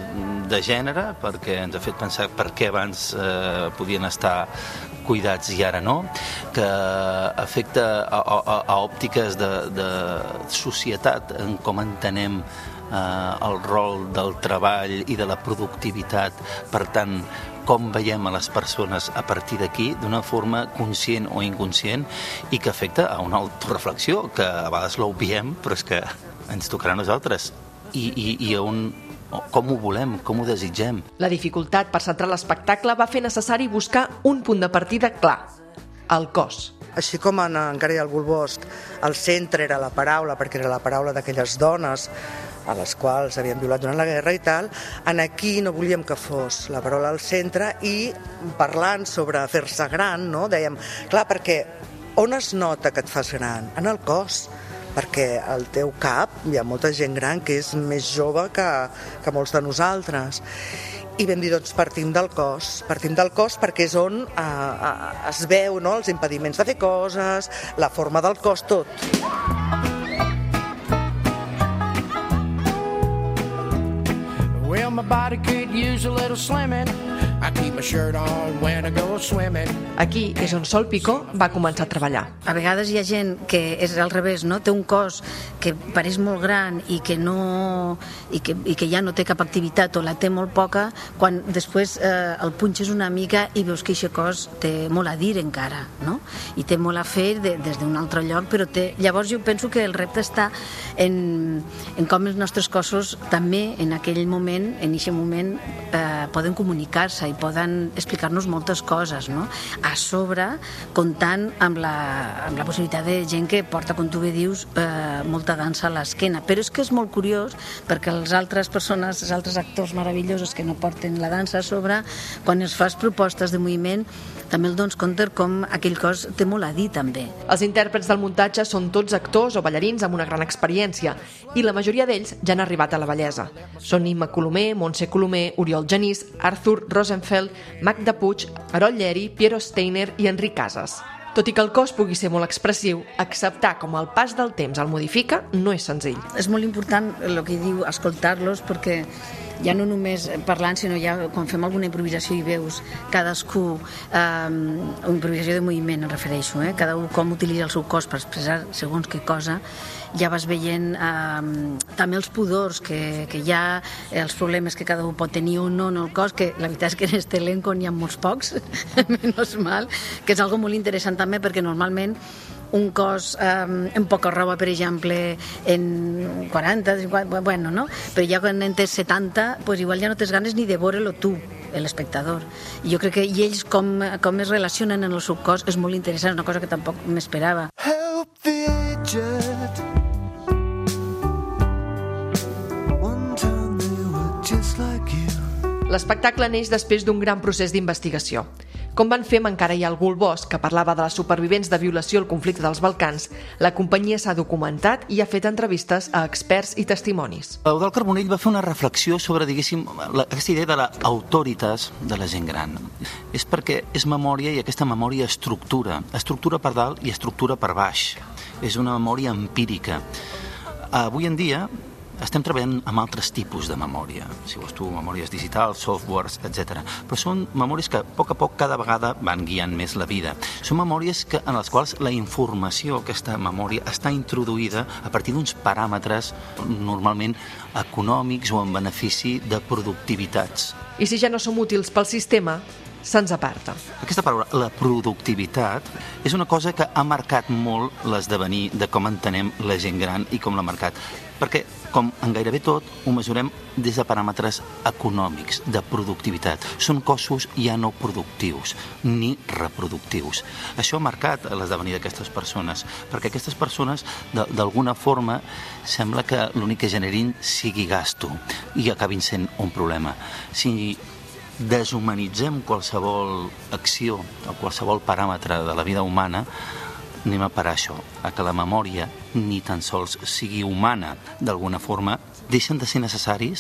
de gènere, perquè ens ha fet pensar per què abans podien estar cuidats i ara no, que afecta a òptiques de societat, en com entenem el rol del treball i de la productivitat, per tant, com veiem a les persones a partir d'aquí, d'una forma conscient o inconscient, i que afecta a una autoreflexió, que a vegades l'obviem, però és que ens tocarà a nosaltres. I com ho volem, com ho desitgem. La dificultat per centrar l'espectacle va fer necessari buscar un punt de partida clar, el cos. Així com encara hi ha el Bulbosc, el centre era la paraula, perquè era la paraula d'aquelles dones a les quals havien violat durant la guerra i tal, en aquí no volíem que fos la paraula al centre, i parlant sobre fer-se gran, no? Dèiem, clar, perquè on es nota que et fas gran? En el cos, perquè al teu cap hi ha molta gent gran que és més jove que molts de nosaltres. I vam dir, doncs partim del cos perquè és on es veu, no?, els impediments de fer coses, la forma del cos, tot. Well, my body could use a little slimming. I keep my shirt on when I go swimming. Aquí és on Sol Picó va començar a treballar. A vegades hi ha gent que és al revés, no? Té un cos que pareix molt gran i que ja no té cap activitat o la té molt poca, quan després el punxes una mica i veus que aquest cos té molt a dir encara, no? I té molt a fer des d'un altre lloc, però llavors jo penso que el repte està en com els nostres cossos també en aquell moment, en aquest moment, poden comunicar-se i poden explicar-nos moltes coses, no? A sobre, comptant amb la possibilitat de gent que porta, com tu bé dius, molta dansa a l'esquena. Però és que és molt curiós, perquè les altres persones, els altres actors meravellosos que no porten la dansa a sobre, quan els fas propostes de moviment, també el dones compte com aquell cos té molt a dir, també. Els intèrprets del muntatge són tots actors o ballarins amb una gran experiència, i la majoria d'ells ja han arribat a la bellesa. Són Imma Colomer, Montse Colomer, Oriol Genís, Arthur Rosenfeld, Magda Puig, Harold Lleri, Piero Steiner i Enric Casas. Tot i que el cos pugui ser molt expressiu, acceptar com el pas del temps el modifica no és senzill. És molt important el que diu, escoltar-los, perquè ja no només parlant, sinó ja quan fem alguna improvisació i veus cadascú, improvisació de moviment em refereixo, cada un com utilitza el seu cos per expressar segons què cosa, ja vas veient també els pudors que hi ha, els problemes que cada un pot tenir o no en el cos, que la veritat és que en este elenco n'hi ha molts pocs, menys mal, que és algo molt interessant també, perquè normalment un cos amb poca roba, per exemple, en 40, 50, bueno, no? Però ja quan en tens 70, pues igual ja no tens ganes ni de veure-lo tu, l'espectador. I jo crec que ells com es relacionen en el seu cos és molt interessant, una cosa que tampoc m'esperava. Help the aged. One time they were just like you. L'espectacle neix després d'un gran procés d'investigació. Com van fer amb Encara hi ha algú al bosc, que parlava de les supervivents de violació al conflicte dels Balcans, la companyia s'ha documentat i ha fet entrevistes a experts i testimonis. Eudald Carbonell va fer una reflexió sobre, diguéssim, aquesta idea de l'autoritas de la gent gran. És perquè és memòria i aquesta memòria estructura per dalt i estructura per baix. És una memòria empírica. Avui en dia estem treballant amb altres tipus de memòria, si vols tu, memòries digitals, softwares, etc. Però són memòries que a poc cada vegada van guiant més la vida. Són memòries en les quals la informació, aquesta memòria, està introduïda a partir d'uns paràmetres normalment econòmics o en benefici de productivitats. I si ja no som útils pel sistema, se'ns aparta. Aquesta paraula, la productivitat, és una cosa que ha marcat molt l'esdevenir de com entenem la gent gran i com l'ha marcat. Perquè, com en gairebé tot, ho mesurem des de paràmetres econòmics, de productivitat. Són cossos ja no productius, ni reproductius. Això ha marcat l'esdevenir d'aquestes persones, perquè aquestes persones, d'alguna forma, sembla que l'únic que generin sigui gasto i acabin sent un problema. Si deshumanitzem qualsevol acció o qualsevol paràmetre de la vida humana, anem a parar això, a que la memòria ni tan sols sigui humana d'alguna forma, deixen de ser necessaris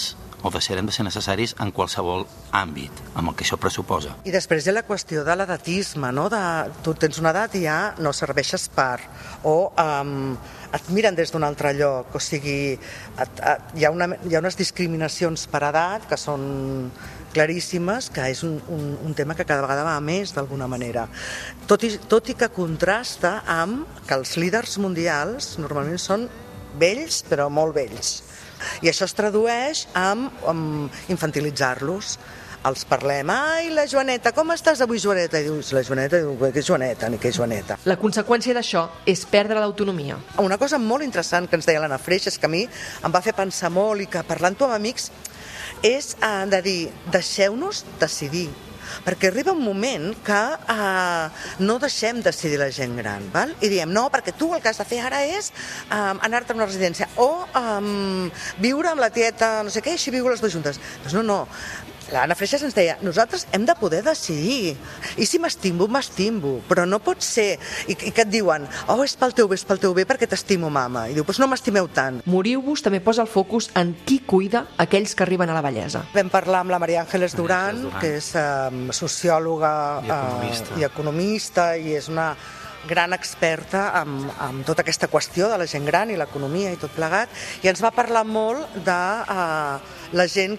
o deixarem de ser necessaris en qualsevol àmbit, amb el que això pressuposa. I després hi ha la qüestió de l'edatisme, no? Tu tens una edat i ja no serveixes per, o et miren des d'un altre lloc, o sigui, hi ha unes discriminacions per edat que són claríssimes, que és un tema que cada vegada va a més d'alguna manera. Tot i que contrasta amb que els líders mundials normalment són vells, però molt vells. I això es tradueix en infantilitzar-los. Els parlem, ai, la Joaneta, com estàs avui, Joaneta? I dius, la Joaneta, què és Joaneta, ni què és Joaneta. La conseqüència d'això és perdre l'autonomia. Una cosa molt interessant que ens deia l'Anna Freix és que a mi em va fer pensar molt i que parlant-ho amb amics és de dir, deixeu-nos decidir. Perquè arriba un moment que no deixem decidir la gent gran, val? I diem, no, perquè tu el que has de fer ara és anar-te a una residència o viure amb la tieta, no sé què, i així viu les dues juntes. Doncs no, l'Anna Freixas ens deia, nosaltres hem de poder decidir, i si m'estimbo, però no pot ser, i que et diuen, oh, és pel teu bé, perquè t'estimo, mama, i diu, doncs no m'estimeu tant. Moriu-vos també posa el focus en qui cuida aquells que arriben a la vellesa. Vam parlar amb la Maria Ángeles Durán, que és sociòloga i economista, i és una gran experta en tota aquesta qüestió de la gent gran i l'economia i tot plegat, i ens va parlar molt de la gent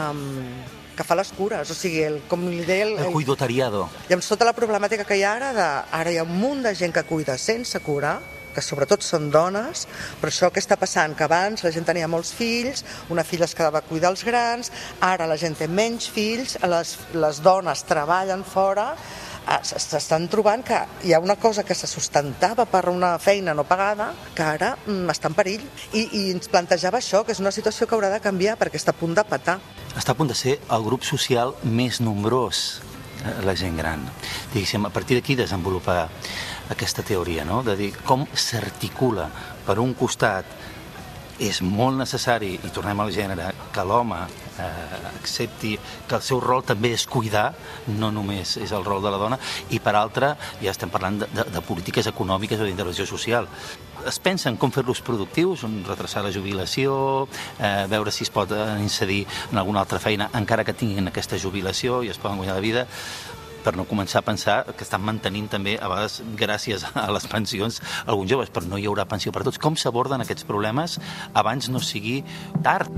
que fa les cures, o sigui, com li deia... El cuidotariado. I amb tota la problemàtica que hi ha ara hi ha un munt de gent que cuida sense cura, que sobretot són dones, però això que està passant, que abans la gent tenia molts fills, una filla es quedava a cuidar els grans, ara la gent té menys fills, les dones treballen fora, s'estan trobant que hi ha una cosa que se sustentava per una feina no pagada que ara està en perill i ens plantejava això, que és una situació que haurà de canviar perquè està a punt de petar. Està a punt de ser el grup social més nombrós, la gent gran. Diguéssim, a partir d'aquí desenvolupar aquesta teoria, no? De dir com s'articula per un costat. És molt necessari, i tornem al gènere, que l'home accepti que el seu rol també és cuidar, no només és el rol de la dona, i per altra ja estem parlant de polítiques econòmiques o d'intervenció social. Es pensen com fer-los productius, retrasar la jubilació, veure si es pot incidir en alguna altra feina encara que tinguin aquesta jubilació i es poden guanyar la vida, per no començar a pensar que estan mantenint també, a vegades, gràcies a les pensions, alguns joves, però no hi haurà pensió per tots. Com s'aborden aquests problemes abans no sigui tard?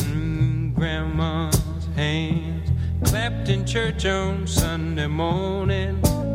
Grandma's hands clapped in church on Sunday morning.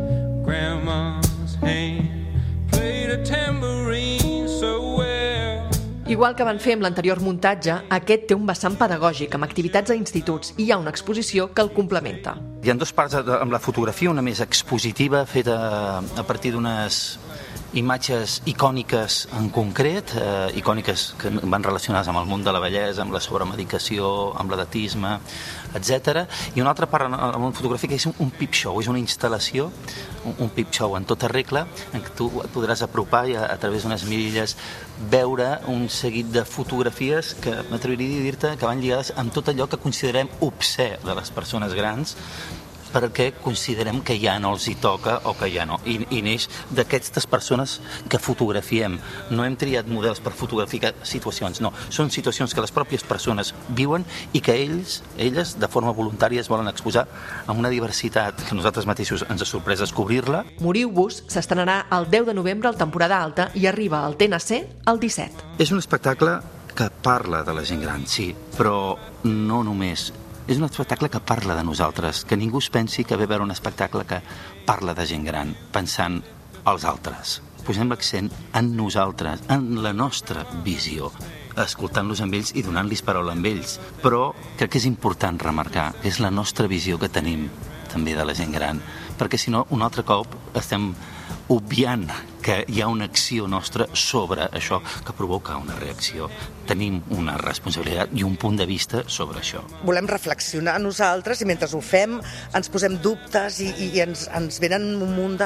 Grandma's hand played a tambourine so well. Igual que van fer amb l'anterior muntatge, aquest té un vessant pedagògic amb activitats a instituts i hi ha una exposició que el complementa. Hi ha dues parts amb la fotografia, una més expositiva, feta a partir d'unes imatges icòniques en concret, icòniques que van relacionades amb el món de la bellesa, amb la sobremedicació, amb l'edatisme, etc. I una altra part amb la fotografia que és un peep show, és una instal·lació, un peep show en tota regla, en què tu et podràs apropar i a través d'unes mirilles veure un seguit de fotografies que m'atreviria a dir-te que van lligades amb tot allò que considerem obscè de les persones grans, perquè considerem que ja no els hi toca o que ja no. I neix d'aquestes persones que fotografiem. No hem triat models per fotografiar situacions, no. Són situacions que les pròpies persones viuen i que elles, de forma voluntària, es volen exposar amb una diversitat que nosaltres mateixos ens ha sorprès descobrir-la. Moriu-vos s'estrenarà el 10 de novembre al temporada alta i arriba al TNC el 17. És un espectacle que parla de la gent gran, sí, però no només. És un espectacle que parla de nosaltres, que ningú es pensi que ve a veure un espectacle que parla de gent gran, pensant als altres. Posem l'accent en nosaltres, en la nostra visió, escoltant-los amb ells i donant-los paraula amb ells. Però crec que és important remarcar que és la nostra visió que tenim també de la gent gran, perquè si no, un altre cop estem obviant que hi ha una acció nostra sobre això que provoca una reacció. Tenim una responsabilitat i un punt de vista sobre això. Volem reflexionar nosaltres i mentre ho fem ens posem dubtes i ens venen un munt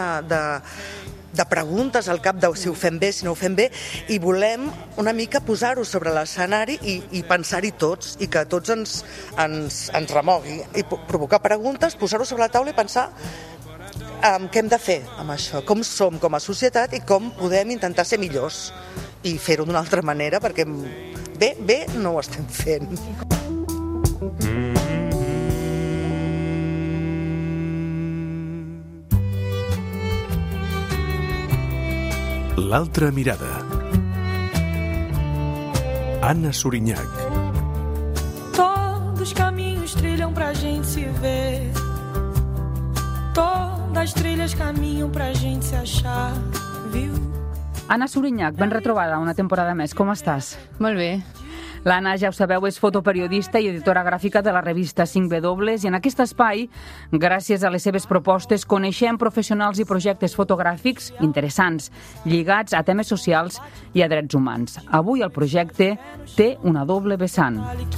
de preguntes al cap de si ho fem bé, si no ho fem bé, i volem una mica posar-ho sobre l'escenari i pensar-hi tots, i que tots ens remogui, i provocar preguntes, posar-ho sobre la taula i pensar què hem de fer amb això, com som com a societat i com podem intentar ser millors i fer-ho d'una altra manera, perquè bé no ho estem fent. L'altra mirada. Anna Surinyach. Todos os caminhos trilham pra gente se ver. Todas as trilhas caminham pra gente se achar, viu? Anna Surinyach, ben retrobada una temporada més. Com estàs? Molt bé. L'Anna, ja ho sabeu, és fotoperiodista i editora gràfica de la revista 5W i en aquest espai, gràcies a les seves propostes, coneixem professionals i projectes fotogràfics interessants, lligats a temes socials i a drets humans. Avui el projecte té una doble vessant.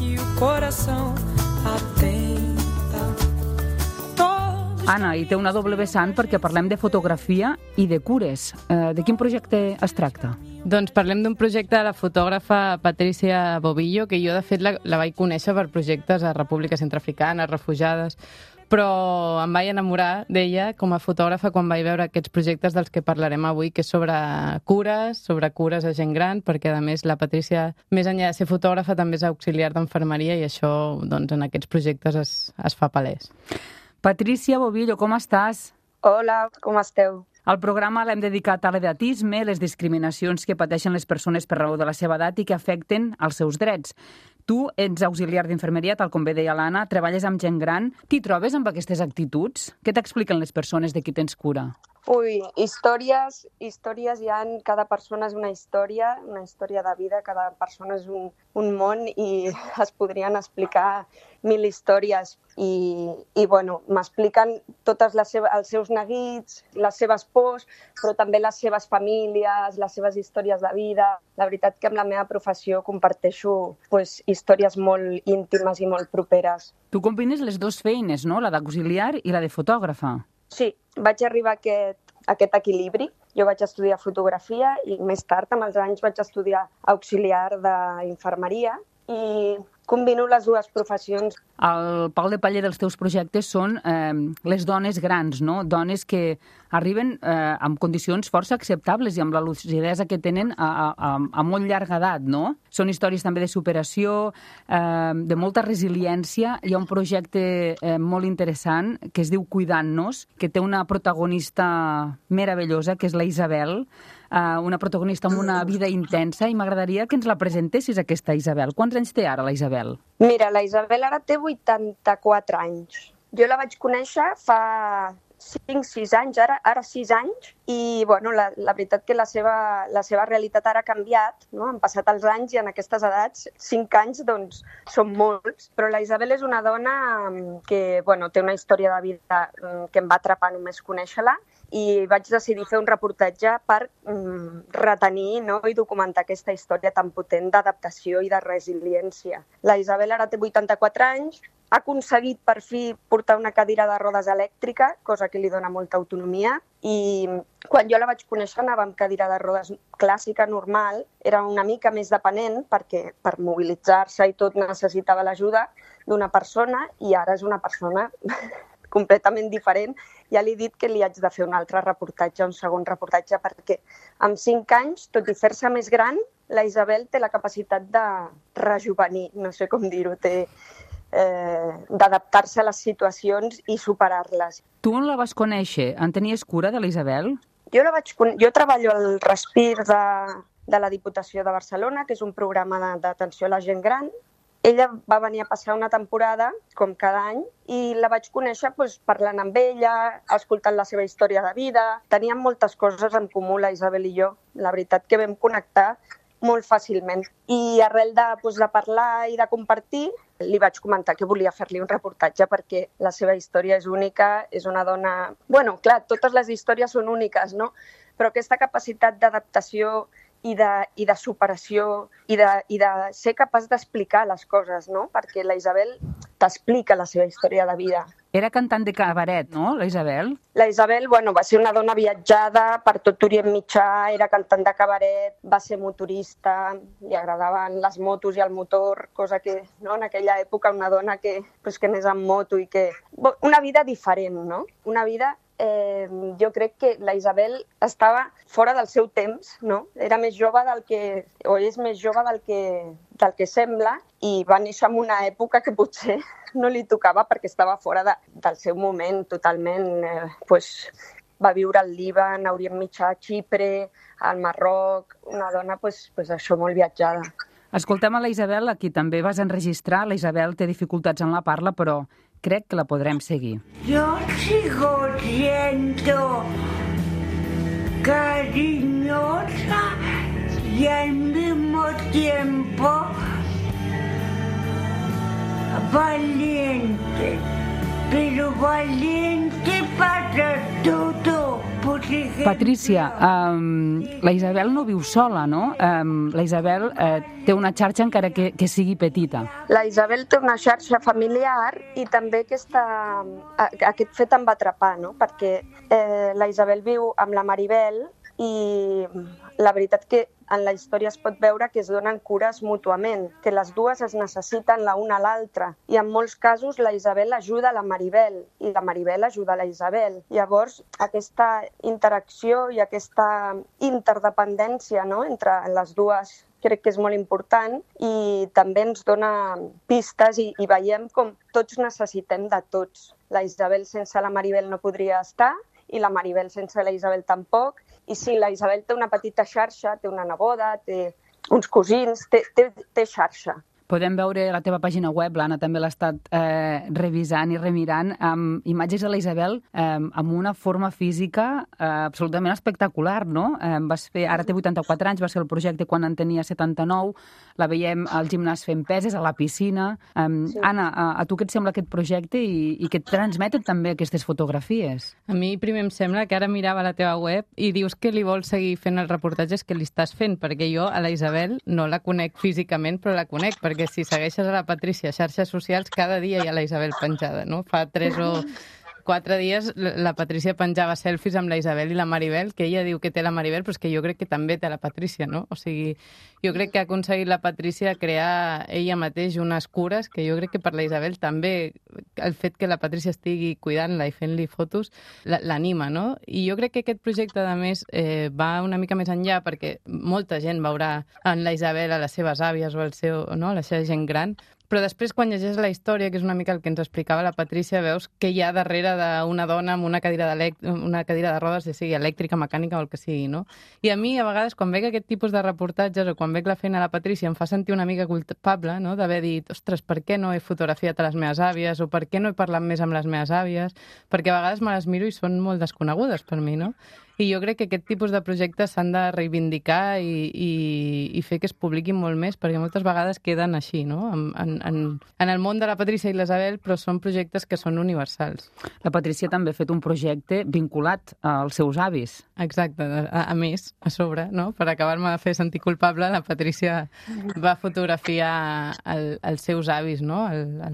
Anna, i té una doble vessant perquè parlem de fotografia i de cures. De quin projecte es tracta? Doncs parlem d'un projecte de la fotògrafa Patricia Bobillo, que jo, de fet, la vaig conèixer per projectes a República Centroafricana, refugiades, però em vaig enamorar d'ella com a fotògrafa quan vaig veure aquests projectes dels que parlarem avui, que és sobre cures a gent gran, perquè, a més, la Patricia, més enllà de ser fotògrafa, també és auxiliar d'enfermeria i això, doncs, en aquests projectes es fa palès. Patricia Bobillo, com estàs? Hola, com esteu? El programa l'hem dedicat a l'edatisme, les discriminacions que pateixen les persones per raó de la seva edat i que afecten els seus drets. Tu ets auxiliar d'infermeria, tal com bé deia l'Anna, treballes amb gent gran. T'hi trobes amb aquestes actituds? Què t'expliquen les persones de qui tens cura? Ui, històries hi ha, cada persona és una història de vida, cada persona és un món i es podrien explicar 1000 històries i bueno, m'expliquen tots els seus neguits, les seves pors, però també les seves famílies, les seves històries de vida. La veritat que amb la meva professió comparteixo històries molt íntimes i molt properes. Tu combines les dues feines, no? La d'auxiliar i la de fotògrafa. Sí, vaig arribar a aquest equilibri. Jo vaig estudiar fotografia i més tard, amb els anys, vaig estudiar auxiliar d'infermeria i combino les dues professions. El pal de paller dels teus projectes són les dones grans, no? Dones que arriben amb condicions força acceptables i amb la lucidesa que tenen a molt llarga edat, no? Són històries també de superació, de molta resiliència. Hi ha un projecte molt interessant que es diu Cuidant-nos, que té una protagonista meravellosa, que és la Isabel, una protagonista amb una vida intensa, i m'agradaria que ens la presentessis, aquesta Isabel. Quants anys té ara la Isabel? Mira, la Isabel ara té 84 anys. Jo la vaig conèixer fa 5-6 anys, ara 6 anys, i bueno, la veritat que la seva realitat ara ha canviat, no? Han passat els anys i en aquestes edats, 5 anys, doncs, són molts. Però la Isabel és una dona que bueno, té una història de vida que em va atrapar només conèixer-la, i vaig decidir fer un reportatge per retenir, no? I documentar aquesta història tan potent d'adaptació i de resiliència. La Isabel ara té 84 anys, ha aconseguit per fi portar una cadira de rodes elèctrica, cosa que li dona molta autonomia, i quan jo la vaig conèixer anava amb cadira de rodes clàssica, normal, era una mica més dependent perquè per mobilitzar-se i tot necessitava l'ajuda d'una persona i ara és una persona completament diferent. Ja li he dit que li haig de fer un altre reportatge, un segon reportatge, perquè amb 5 anys, tot i fer-se més gran, la Isabel té la capacitat de rejuvenir, no sé com dir-ho, d'adaptar-se a les situacions i superar-les. Tu on la vas conèixer? En tenies cura de la Isabel? Jo treballo al Respir de la Diputació de Barcelona, que és un programa d'atenció a la gent gran. Ella va venir a passar una temporada, com cada any, i la vaig conèixer parlant amb ella, escoltant la seva història de vida. Teníem moltes coses en comú, la Isabel i jo. La veritat que vam connectar molt fàcilment. I arrel de parlar i de compartir, li vaig comentar que volia fer-li un reportatge perquè la seva història és única, és una dona... Bueno, clar, totes les històries són úniques, no? Però aquesta capacitat d'adaptació i de superació i de ser capaç d'explicar les coses, no? Perquè la Isabel t'explica la seva història de vida. Era cantant de cabaret, no, la Isabel? La Isabel, va ser una dona viatjada per tot Orient Mitjà, era cantant de cabaret, va ser motorista, li agradaven les motos i el motor, cosa que en aquella època una dona que anés amb moto i que... Una vida diferent, no? Una vida... jo crec que la Isabel estava fora del seu temps, no? Era més jove és més jove del que sembla, i va néixer en una època que potser no li tocava perquè estava fora del seu moment totalment va viure al Líban, a Orient Mitjà, a Xipre, al Marroc, una dona això molt viatjada. Escoltem a la Isabel, a qui també vas enregistrar. La Isabel té dificultats en la parla, però crec que la podrem seguir. Yo sigo siendo cariñosa y al mismo tiempo valiente, pero valiente para todo. Patrícia, la Isabel no viu sola, no? La Isabel té una xarxa encara que sigui petita. La Isabel té una xarxa familiar i també aquest fet em va atrapar, no? Perquè la Isabel viu amb la Maribel i la veritat que en la història es pot veure que es donen cures mútuament, que les dues es necessiten la una a l'altra i en molts casos la Isabel ajuda la Maribel i la Maribel ajuda la Isabel. Llavors aquesta interacció i aquesta interdependència, no?, entre les dues crec que és molt important i també ens dona pistes i veiem com tots necessitem de tots. La Isabel sense la Maribel no podria estar i la Maribel sense la Isabel tampoc. I sí, la Isabel té una petita xarxa, té una neboda, té uns cosins, té xarxa. Podem veure a la teva pàgina web, l'Anna també l'ha estat revisant i remirant, amb imatges de la Isabel amb una forma física absolutament espectacular, no? Ara té 84 anys, va ser el projecte quan en tenia 79, la veiem al gimnàs fent peses, a la piscina. Anna, a tu què et sembla aquest projecte i què et transmeten també aquestes fotografies? A mi primer em sembla que ara mirava la teva web i dius que li vols seguir fent els reportatges que li estàs fent, perquè jo a la Isabel no la conec físicament, però la conec, perquè si segueixes a la Patrícia a xarxes socials, cada dia hi ha la Isabel penjada, no? Fa 3 o 4 dies la Patrícia penjava selfies amb la Isabel i la Maribel, que ella diu que té la Maribel, però és que jo crec que també té la Patrícia, no? O sigui, jo crec que ha aconseguit la Patrícia crear ella mateix unes cures que jo crec que per la Isabel també el fet que la Patrícia estigui cuidant-la i fent-li fotos l'anima, no? I jo crec que aquest projecte, a més, va una mica més enllà perquè molta gent veurà en la Isabel a les seves àvies o a la seva gent gran, però després, quan llegeix la història, que és una mica el que ens explicava la Patrícia, veus que hi ha darrere d'una dona amb una cadira de rodes, ja sigui elèctrica, mecànica o el que sigui, no? I a mi, a vegades, quan veig aquest tipus de reportatges o quan veig la feina a la Patrícia, em fa sentir una mica culpable, no?, d'haver dit, ostres, per què no he fotografiat a les meves àvies o per què no he parlat més amb les meves àvies? Perquè a vegades me les miro i són molt desconegudes per mi, no? I jo crec que aquest tipus de projectes s'han de reivindicar i fer que es publiquin molt més, perquè moltes vegades queden així, no?, en el món de la Patrícia i l'Isabel, però són projectes que són universals. La Patrícia també ha fet un projecte vinculat als seus avis. Exacte, a més, a sobre, no?, per acabar-me de fer sentir culpable, la Patrícia va fotografiar els seus avis, no?,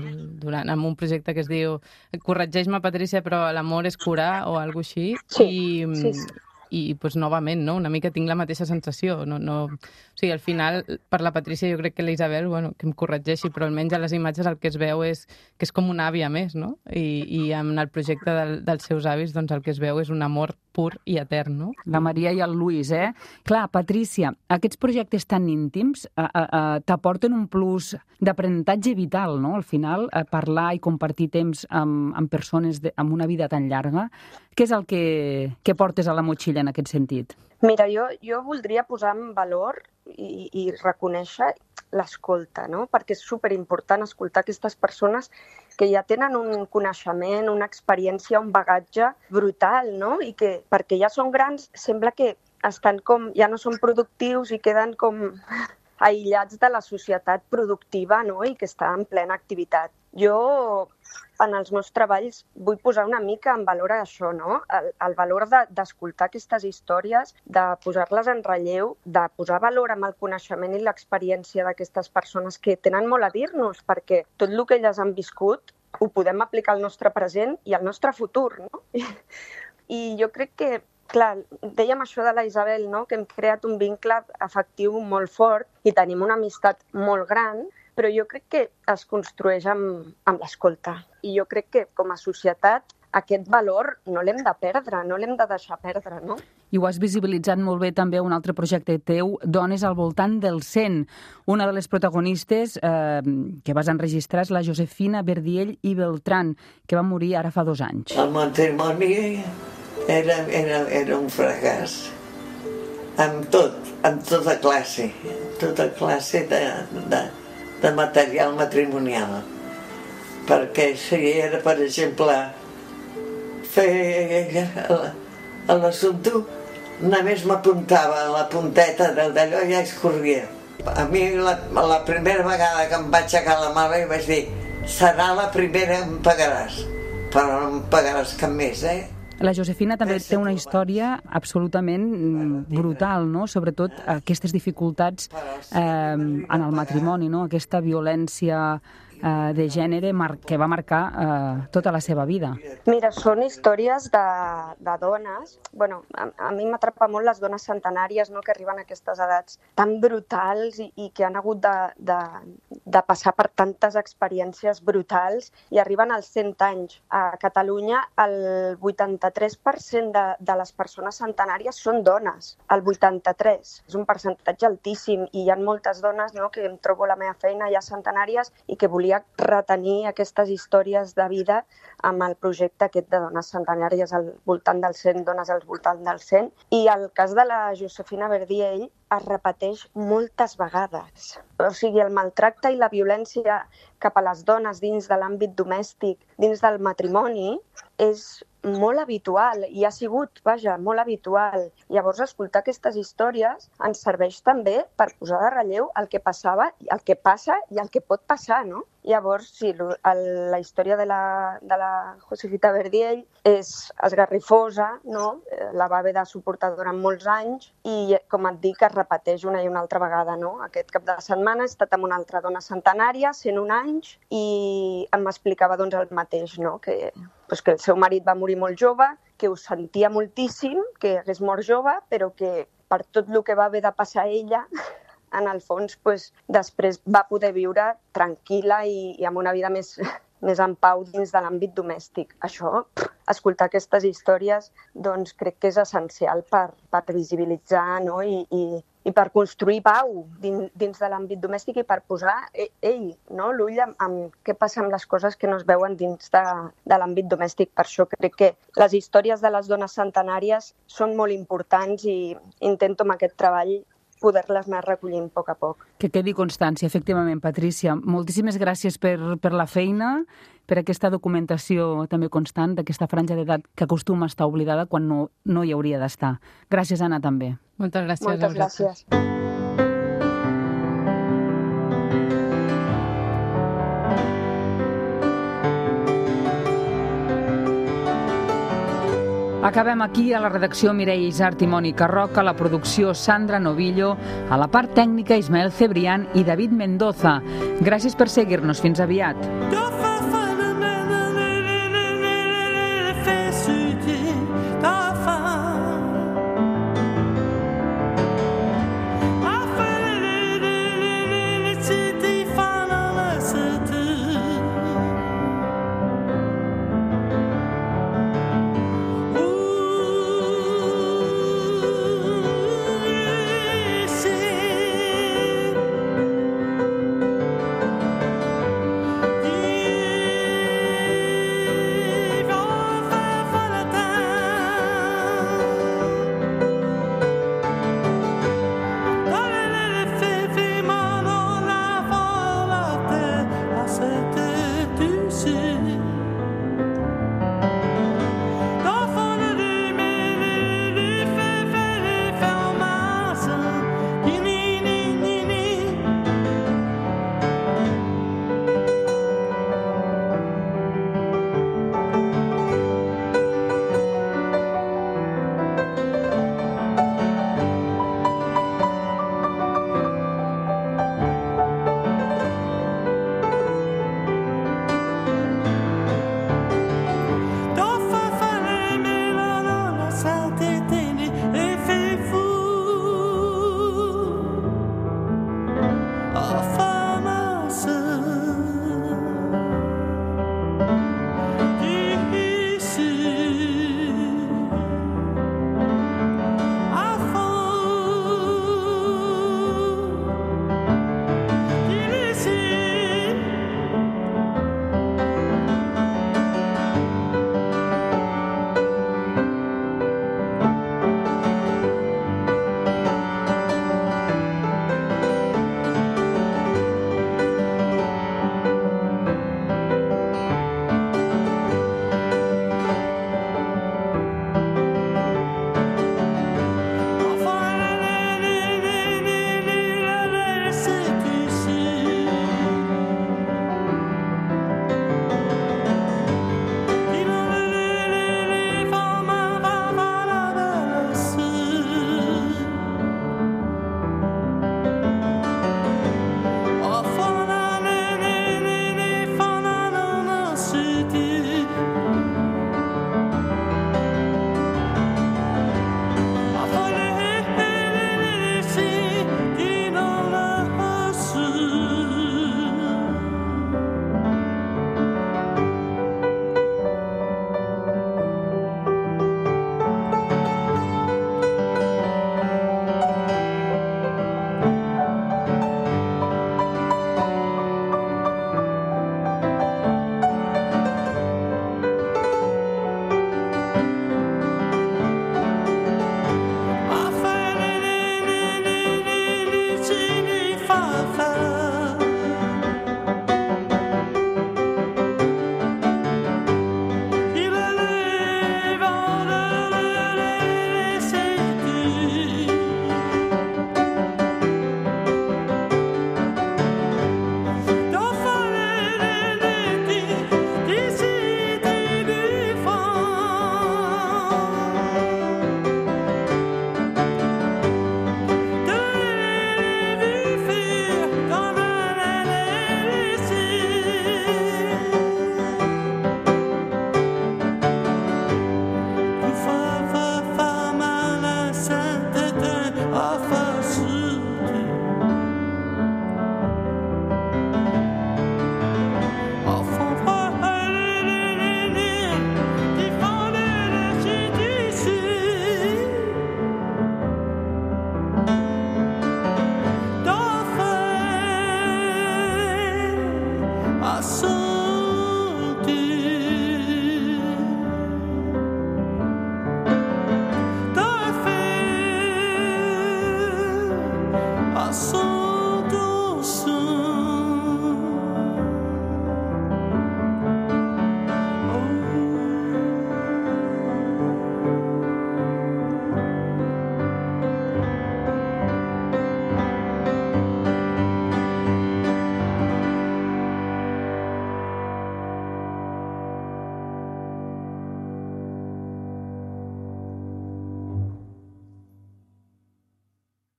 amb un projecte que es diu corregeix-me, Patrícia, però l'amor és curar, o alguna cosa així. Sí. I doncs, novament, no? Una mica tinc la mateixa sensació. O sigui, al final, per la Patrícia, jo crec que la Isabel, que em corregeixi, però almenys a les imatges el que es veu és que és com una àvia més, no? I en el projecte dels seus avis, doncs el que es veu és un amor pur i etern, no? La Maria i el Lluís, eh? Clar, Patrícia, aquests projectes tan íntims t'aporten un plus d'aprenentatge vital, no? Al final, parlar i compartir temps amb persones amb una vida tan llarga. Què és el que portes a la motxilla en aquest sentit? Mira, jo voldria posar en valor i reconèixer l'escolta, no? Perquè és superimportant escoltar aquestes persones que ja tenen un coneixement, una experiència, un bagatge brutal, no? I que, perquè ja són grans, sembla que estan ja no són productius i queden com aïllats de la societat productiva, no?, i que està en plena activitat. Jo, en els meus treballs, vull posar una mica en valor això, no?, el valor d'escoltar aquestes històries, de posar-les en relleu, de posar valor amb el coneixement i l'experiència d'aquestes persones que tenen molt a dir-nos, perquè tot el que elles han viscut ho podem aplicar al nostre present i al nostre futur, no? I jo crec que, clar, dèiem això de la Isabel, no?, que hem creat un vincle afectiu molt fort i tenim una amistat molt gran, però jo crec que es construeix amb l'escolta. I jo crec que, com a societat, aquest valor no l'hem de perdre, no l'hem de deixar perdre, no? I ho has visibilitzat molt bé també un altre projecte teu, Dones al voltant del 100. Una de les protagonistes que vas enregistrar és la Josefina Verdiell i Beltrán, que va morir ara fa 2 anys. El matrimoni Era un fracàs. Amb tota classe de material matrimonial. Perquè si era, per exemple, fer l'assumpte, només m'apuntava a la punteta d'allò i ja es corria. A mi la primera vegada que em vaig aixecar la mala i vaig dir: serà la primera que em pagaràs, però no em pagaràs cap més, La Josefina també té una història absolutament brutal, no? Sobretot aquestes dificultats en el matrimoni, no? Aquesta violència de gènere que va marcar tota la seva vida. Mira, són històries de dones. Bueno, a mi m'atrapa molt les dones centenàries, no?, que arriben a aquestes edats tan brutals i que han hagut de passar per tantes experiències brutals i arriben als 100 anys. A Catalunya el 83% de les persones centenàries són dones, el 83%. És un percentatge altíssim i hi ha moltes dones, no?, que em trobo a la meva feina ja centenàries i que volia retenir aquestes històries de vida amb el projecte aquest de dones centenàries al voltant del 100, dones al voltant del 100. I el cas de la Josefina Verdiell es repeteix moltes vegades. O sigui, el maltracte i la violència cap a les dones dins de l'àmbit domèstic, dins del matrimoni, és molt habitual i ha sigut, molt habitual. Llavors, escoltar aquestes històries ens serveix també per posar de relleu el que passava, el que passa i el que pot passar, no? Llavors, sí, la història de la Josefina Verdiell és esgarrifosa, no? La va haver de suportar durant molts anys i, com et dic, es repeteix una i una altra vegada, no? Aquest cap de setmana he estat amb una altra dona centenària, 101 anys, i em explicava doncs el mateix, no? Que el seu marit va morir molt jove, que ho sentia moltíssim, que hagués mort jove, però que per tot el que va haver de passar ella, en el fons, després va poder viure tranquil·la i amb una vida més en pau dins de l'àmbit domèstic. Això, escoltar aquestes històries, doncs crec que és essencial per visibilitzar, no?, i per construir pau dins de l'àmbit domèstic i per posar l'ull amb què passa amb les coses que no es veuen dins de l'àmbit domèstic. Per això crec que les històries de les dones centenàries són molt importants i intento amb aquest treball poder-les anar recollint a poc a poc. Que quedi constància, efectivament, Patrícia. Moltíssimes gràcies per la feina, per aquesta documentació també constant d'aquesta franja d'edat que acostuma a estar oblidada quan no hi hauria d'estar. Gràcies, Anna, també. Moltes gràcies. Moltes gràcies. Acabem aquí. A la redacció Mireia Isart i Mònica Roca, a la producció Sandra Novillo, a la part tècnica Ismael Cebrián i David Mendoza. Gràcies per seguir-nos. Fins aviat. Santé